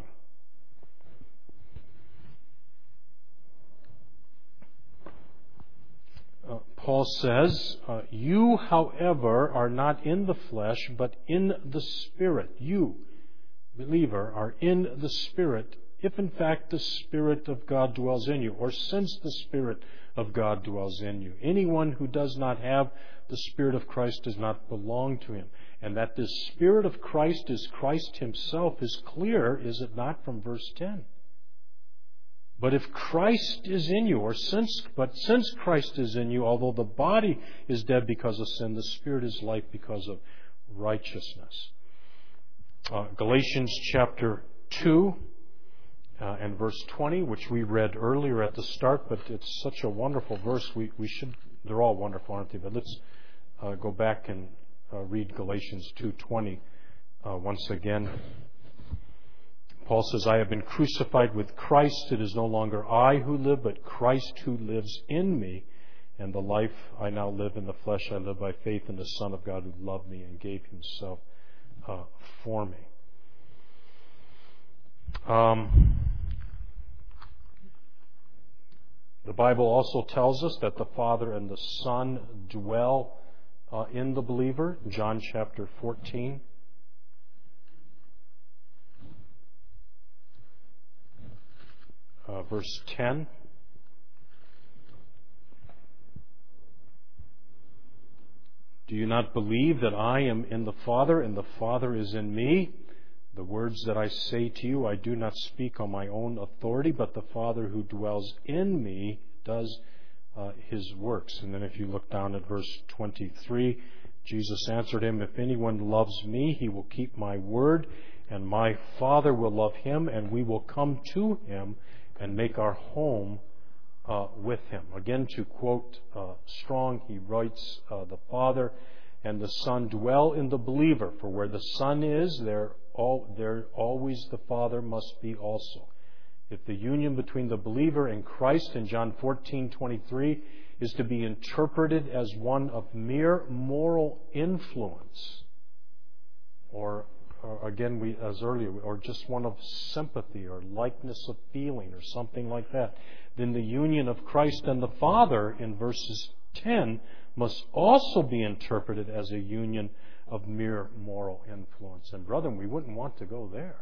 Uh, Paul says, uh, you, however, are not in the flesh, but in the Spirit. You, believer, are in the Spirit, if in fact the Spirit of God dwells in you, or since the Spirit of God dwells in you. Anyone who does not have the Spirit of Christ does not belong to him. And that this Spirit of Christ is Christ himself is clear, is it not, from verse ten? But if Christ is in you, or since, but since Christ is in you, although the body is dead because of sin, the Spirit is life because of righteousness. Uh, Galatians chapter two uh, and verse twenty, which we read earlier at the start, but it's such a wonderful verse. We we should, they're all wonderful, aren't they? But let's uh, go back and uh, read Galatians two twenty uh, once again. Paul says, I have been crucified with Christ. It is no longer I who live, but Christ who lives in me. And the life I now live in the flesh, I live by faith in the Son of God who loved me and gave himself uh, for me. Um, the Bible also tells us that the Father and the Son dwell uh, in the believer. John chapter fourteen. Uh, verse ten. Do you not believe that I am in the Father and the Father is in me? The words that I say to you, I do not speak on my own authority, but the Father who dwells in me does uh, his works. And then if you look down at verse twenty-three, Jesus answered him, if anyone loves me, he will keep my word, and my Father will love him, and we will come to him and make our home uh, with him. Again, to quote uh, Strong, he writes, uh, the Father and the Son dwell in the believer, for where the Son is, there, all, there always the Father must be also. If the union between the believer and Christ in John fourteen twenty-three is to be interpreted as one of mere moral influence, or Or again, we, as earlier, or just one of sympathy or likeness of feeling or something like that, then the union of Christ and the Father in verses ten must also be interpreted as a union of mere moral influence. And brethren, we wouldn't want to go there.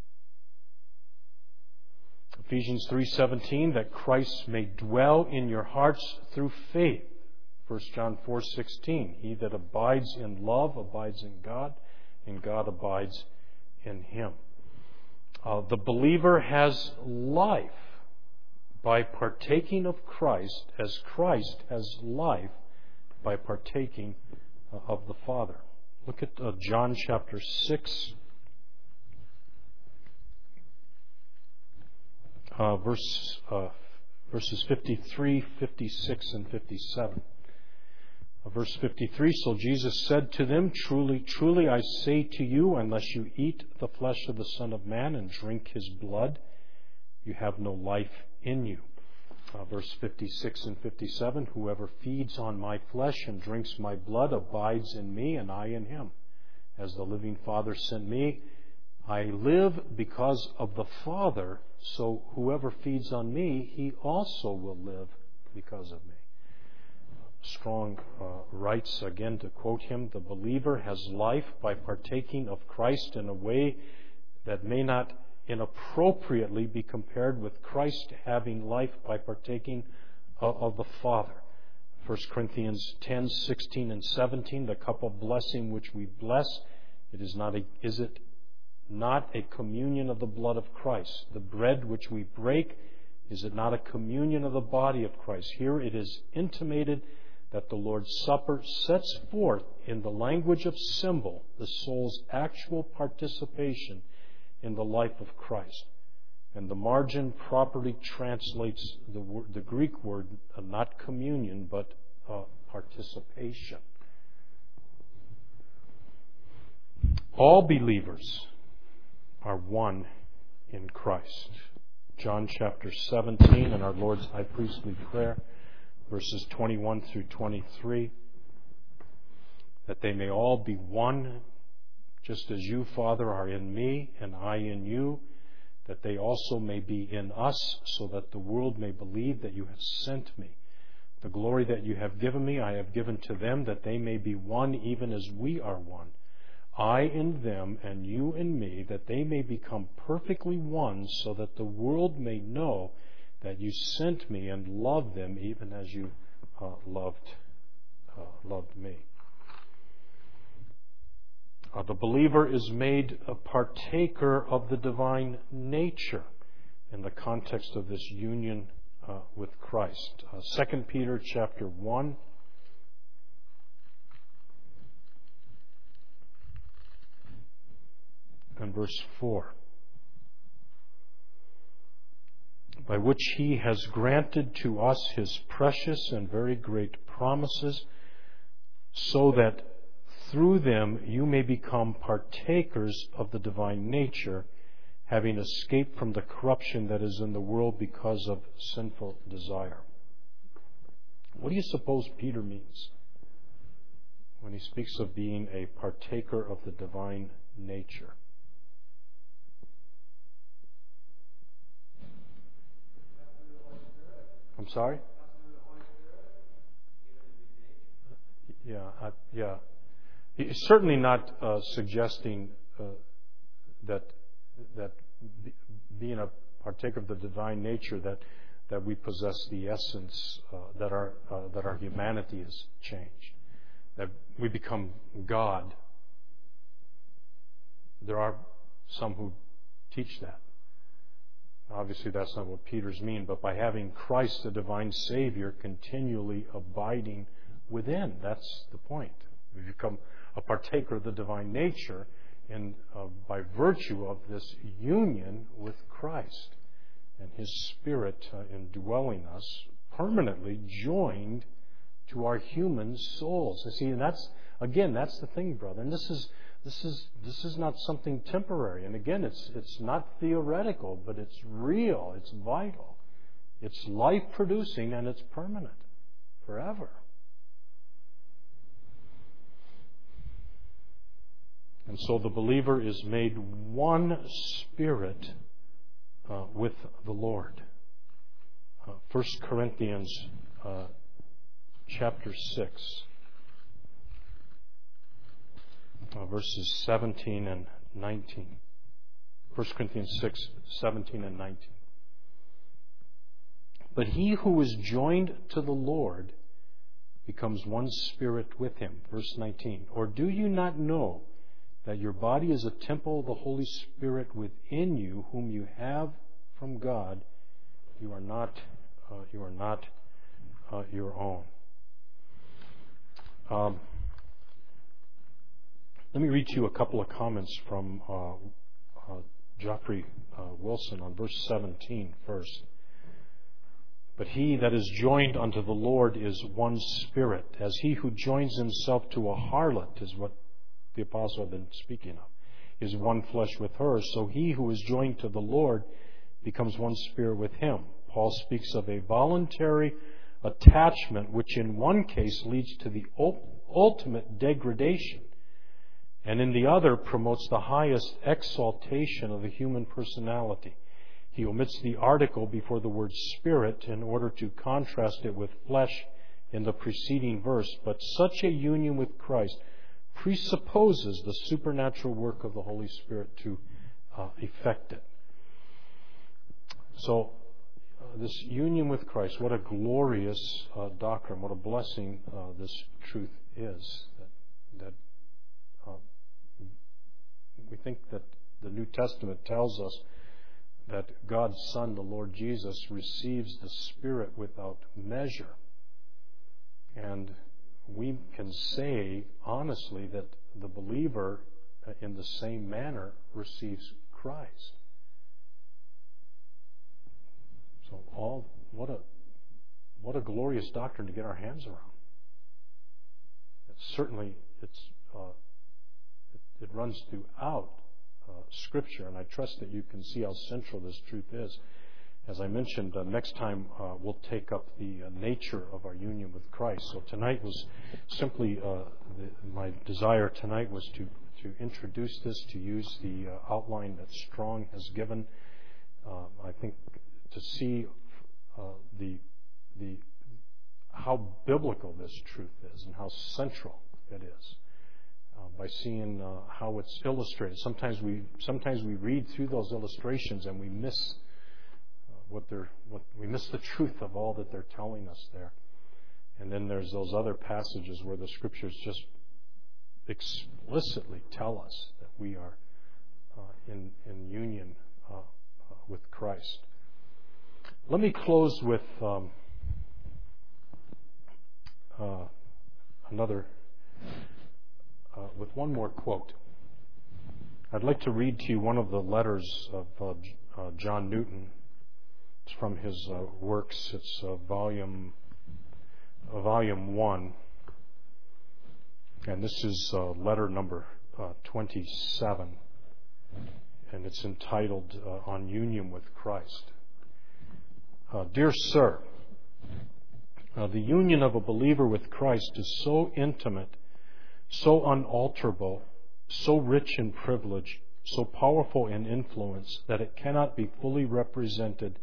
Ephesians three seventeen, that Christ may dwell in your hearts through faith. First John four sixteen, he that abides in love abides in God, and God abides in him. Uh, the believer has life by partaking of Christ, as Christ has life by partaking uh, of the Father. Look at uh, John chapter six, uh, verse uh, verses fifty-three, fifty-six, and fifty-seven. Verse fifty-three, so Jesus said to them, Truly, truly, I say to you, unless you eat the flesh of the Son of Man and drink His blood, you have no life in you. Uh, verse fifty-six and fifty-seven, whoever feeds on my flesh and drinks my blood abides in me, and I in him. As the living Father sent me, I live because of the Father, so whoever feeds on me, he also will live because of me. Strong uh, writes, again to quote him, the believer has life by partaking of Christ in a way that may not inappropriately be compared with Christ having life by partaking of, of the Father. First Corinthians ten, sixteen, and seventeen, the cup of blessing which we bless, it is not a, is it not a communion of the blood of Christ? The bread which we break, is it not a communion of the body of Christ? Here it is intimated that the Lord's Supper sets forth in the language of symbol the soul's actual participation in the life of Christ. And the margin properly translates the, word, the Greek word, uh, not communion, but uh, participation. All believers are one in Christ. John chapter seventeen in our Lord's high priestly prayer, verses twenty-one through twenty-three, that they may all be one, just as you, Father, are in me and I in you, that they also may be in us, so that the world may believe that you have sent me. The glory that you have given me I have given to them, that they may be one even as we are one. I in them and you in me, that they may become perfectly one, so that the world may know that you sent me and loved them even as you uh, loved uh, loved me. Uh, the believer is made a partaker of the divine nature in the context of this union uh, with Christ. Uh, Second Peter chapter one. And verse four. By which He has granted to us His precious and very great promises, so that through them you may become partakers of the divine nature, having escaped from the corruption that is in the world because of sinful desire. What do you suppose Peter means when he speaks of being a partaker of the divine nature? I'm sorry? Yeah, I, yeah. He's certainly not uh, suggesting uh, that that being a partaker of the divine nature that that we possess the essence uh, that our uh, that our humanity is changed, that we become God. There are some who teach that. Obviously, that's not what Peter's mean, but by having Christ, the divine Savior, continually abiding within, that's the point. We become a partaker of the divine nature in, uh, by virtue of this union with Christ and His Spirit uh, indwelling us, permanently joined to our human souls. You see, and that's, again, that's the thing, brother. And this is This is this is not something temporary. And again, it's it's not theoretical, but it's real, it's vital. It's life-producing and it's permanent, forever. And so the believer is made one spirit uh, with the Lord. Uh, First Corinthians uh, chapter six. Uh, verses seventeen and nineteen. First Corinthians six, seventeen and nineteen. But he who is joined to the Lord becomes one spirit with Him. Verse nineteen. Or do you not know that your body is a temple of the Holy Spirit within you, whom you have from God? You are not, uh, you are not uh, your own. Um, Let me read to you a couple of comments from uh, uh, Geoffrey uh, Wilson on verse seventeen first. But he that is joined unto the Lord is one spirit. As he who joins himself to a harlot, is what the apostle had been speaking of, is one flesh with her, so he who is joined to the Lord becomes one spirit with him. Paul speaks of a voluntary attachment, which in one case leads to the ultimate degradation, and in the other promotes the highest exaltation of the human personality. He omits the article before the word spirit in order to contrast it with flesh in the preceding verse, but such a union with Christ presupposes the supernatural work of the Holy Spirit to uh, effect it. So, uh, this union with Christ, what a glorious uh, doctrine, what a blessing uh, this truth is. That, that uh, we think that the New Testament tells us that God's Son, the Lord Jesus, receives the Spirit without measure. And we can say honestly that the believer, uh, in the same manner, receives Christ. So, all what a what a glorious doctrine to get our hands around. It's certainly, it's uh, it, it runs throughout uh, Scripture, and I trust that you can see how central this truth is. As I mentioned, uh, next time uh, we'll take up the uh, nature of our union with Christ. So tonight was simply, uh, the, my desire tonight was to, to introduce this, to use the uh, outline that Strong has given. Uh, I think to see uh, the the how biblical this truth is and how central it is. Uh, by seeing uh, how it's illustrated. Sometimes we sometimes we read through those illustrations and we miss What they're, what we miss the truth of all that they're telling us there. And then there's those other passages where the Scriptures just explicitly tell us that we are uh, in in union uh, uh, with Christ. Let me close with um, uh, another, uh, with one more quote. I'd like to read to you one of the letters of uh, uh, John Newton. It's from his uh, works. It's uh, volume uh, volume one, and this is uh, letter number uh, twenty-seven, and it's entitled uh, "On Union with Christ." Uh, Dear Sir, uh, the union of a believer with Christ is so intimate, so unalterable, so rich in privilege, so powerful in influence that it cannot be fully represented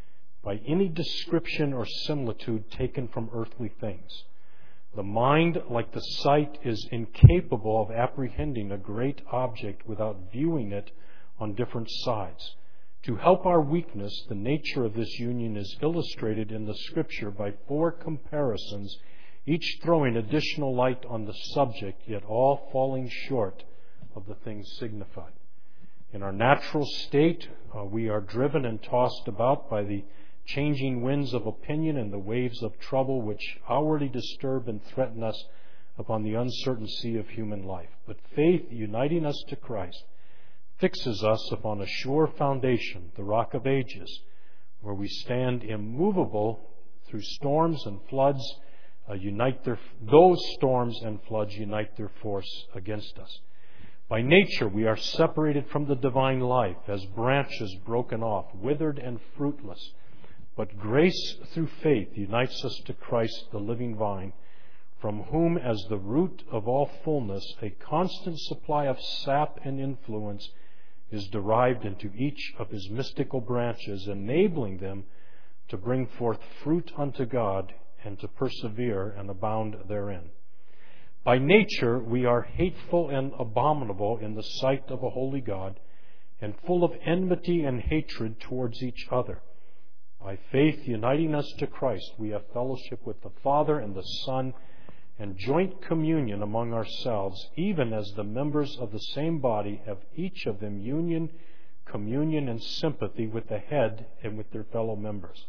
by any description or similitude taken from earthly things. The mind, like the sight, is incapable of apprehending a great object without viewing it on different sides. To help our weakness, the nature of this union is illustrated in the Scripture by four comparisons, each throwing additional light on the subject, yet all falling short of the things signified. In our natural state, uh, we are driven and tossed about by the changing winds of opinion and the waves of trouble which hourly disturb and threaten us upon the uncertain sea of human life. But faith, uniting us to Christ, fixes us upon a sure foundation, the rock of ages, where we stand immovable through storms and floods. Uh, unite their those storms and floods unite their force against us. By nature, we are separated from the divine life as branches broken off, withered and fruitless. But grace through faith unites us to Christ, the living vine, from whom, as the root of all fullness, a constant supply of sap and influence is derived into each of his mystical branches, enabling them to bring forth fruit unto God and to persevere and abound therein. By nature, we are hateful and abominable in the sight of a holy God, and full of enmity and hatred towards each other. By faith, uniting us to Christ, we have fellowship with the Father and the Son, and joint communion among ourselves, even as the members of the same body have each of them union, communion, and sympathy with the head and with their fellow members.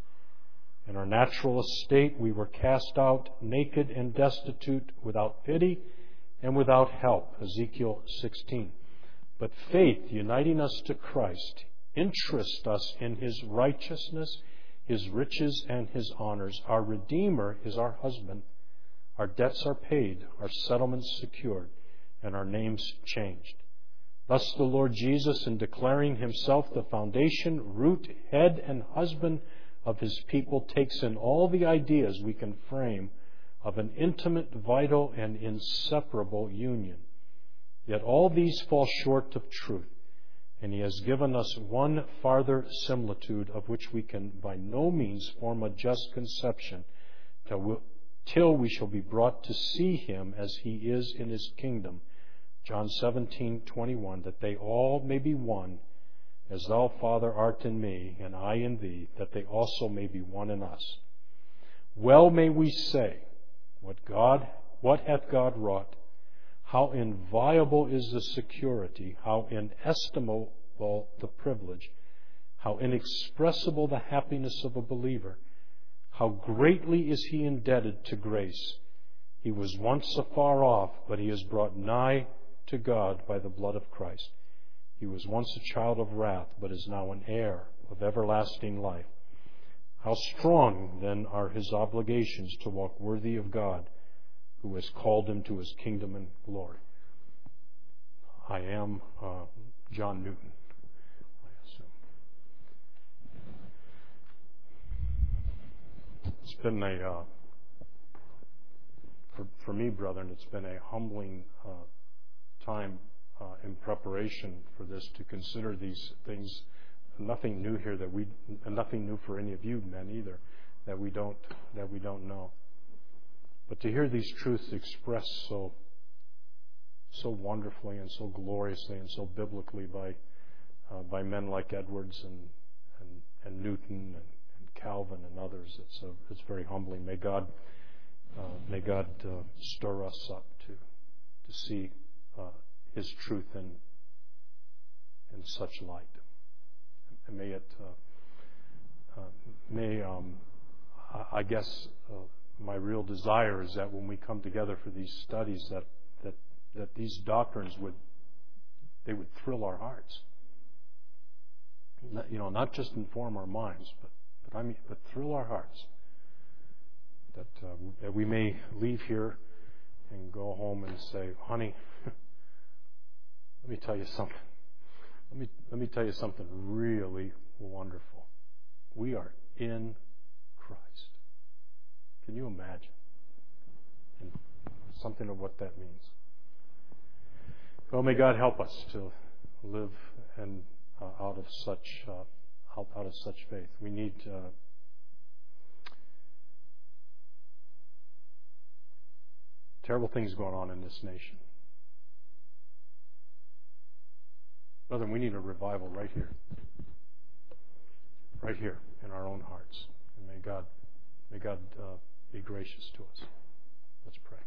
In our natural estate, we were cast out, naked and destitute, without pity and without help. Ezekiel sixteen. But faith, uniting us to Christ, interests us in His righteousness, His riches and His honors. Our Redeemer is our husband. Our debts are paid, our settlements secured, and our names changed. Thus the Lord Jesus, in declaring Himself the foundation, root, head, and husband of His people, takes in all the ideas we can frame of an intimate, vital, and inseparable union. Yet all these fall short of truth, and He has given us one farther similitude of which we can by no means form a just conception till we shall be brought to see Him as He is in His kingdom. John seventeen twenty-one, that they all may be one, as Thou, Father, art in me, and I in Thee, that they also may be one in us. Well may we say, what God, what hath God wrought? How inviolable is the security, how inestimable the privilege, how inexpressible the happiness of a believer, how greatly is he indebted to grace. He was once afar off, but he is brought nigh to God by the blood of Christ. He was once a child of wrath, but is now an heir of everlasting life. How strong, then, are his obligations to walk worthy of God, who has called him to His kingdom and glory. I am uh, John Newton, I assume. It's been a, uh, for, for me, brethren, it's been a humbling uh, time uh, in preparation for this, to consider these things. Nothing new here that we, and nothing new for any of you men either, that we don't that we don't know. But to hear these truths expressed so so wonderfully and so gloriously and so biblically by uh, by men like Edwards and and, and Newton and, and Calvin and others, it's a, it's very humbling. May God uh, may God uh, stir us up to to see uh, His truth in in such light. And may it uh, uh, may um, I, I guess. Uh, My real desire is that when we come together for these studies, that, that that these doctrines would they would thrill our hearts. Not, you know, not just inform our minds, but but I mean, but thrill our hearts. That uh, that we may leave here and go home and say, "Honey, let me tell you something. Let me let me tell you something really wonderful. We are in Christ." Can you imagine? And something of what that means. Well, may God help us to live and uh, out of such uh, out, out of such faith. We need uh, terrible things going on in this nation. Brethren, we need a revival right here, right here in our own hearts. And may God, may God. Uh, Be gracious to us. Let's pray.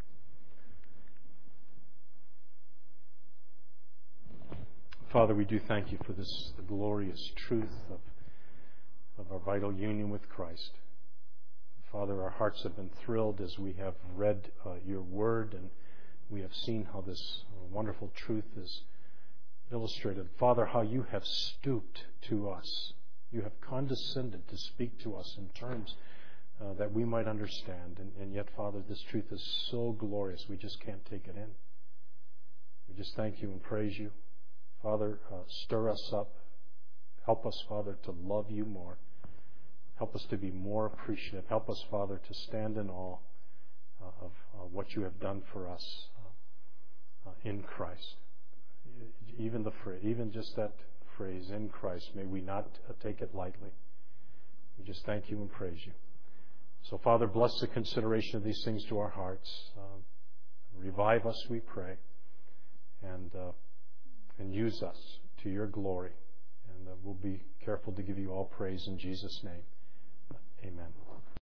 Father, we do thank You for this the glorious truth of, of our vital union with Christ. Father, our hearts have been thrilled as we have read uh, Your Word, and we have seen how this wonderful truth is illustrated. Father, how You have stooped to us. You have condescended to speak to us in terms Uh, that we might understand. And, and yet, Father, this truth is so glorious, we just can't take it in. We just thank You and praise You. Father, uh, stir us up. Help us, Father, to love You more. Help us to be more appreciative. Help us, Father, to stand in awe uh, of uh, what You have done for us uh, uh, in Christ. Even the phrase, even just that phrase, in Christ, may we not uh, take it lightly. We just thank You and praise You. So, Father, bless the consideration of these things to our hearts. Uh, revive us, we pray, and uh, and use us to Your glory. And uh, we'll be careful to give You all praise in Jesus' name. Amen.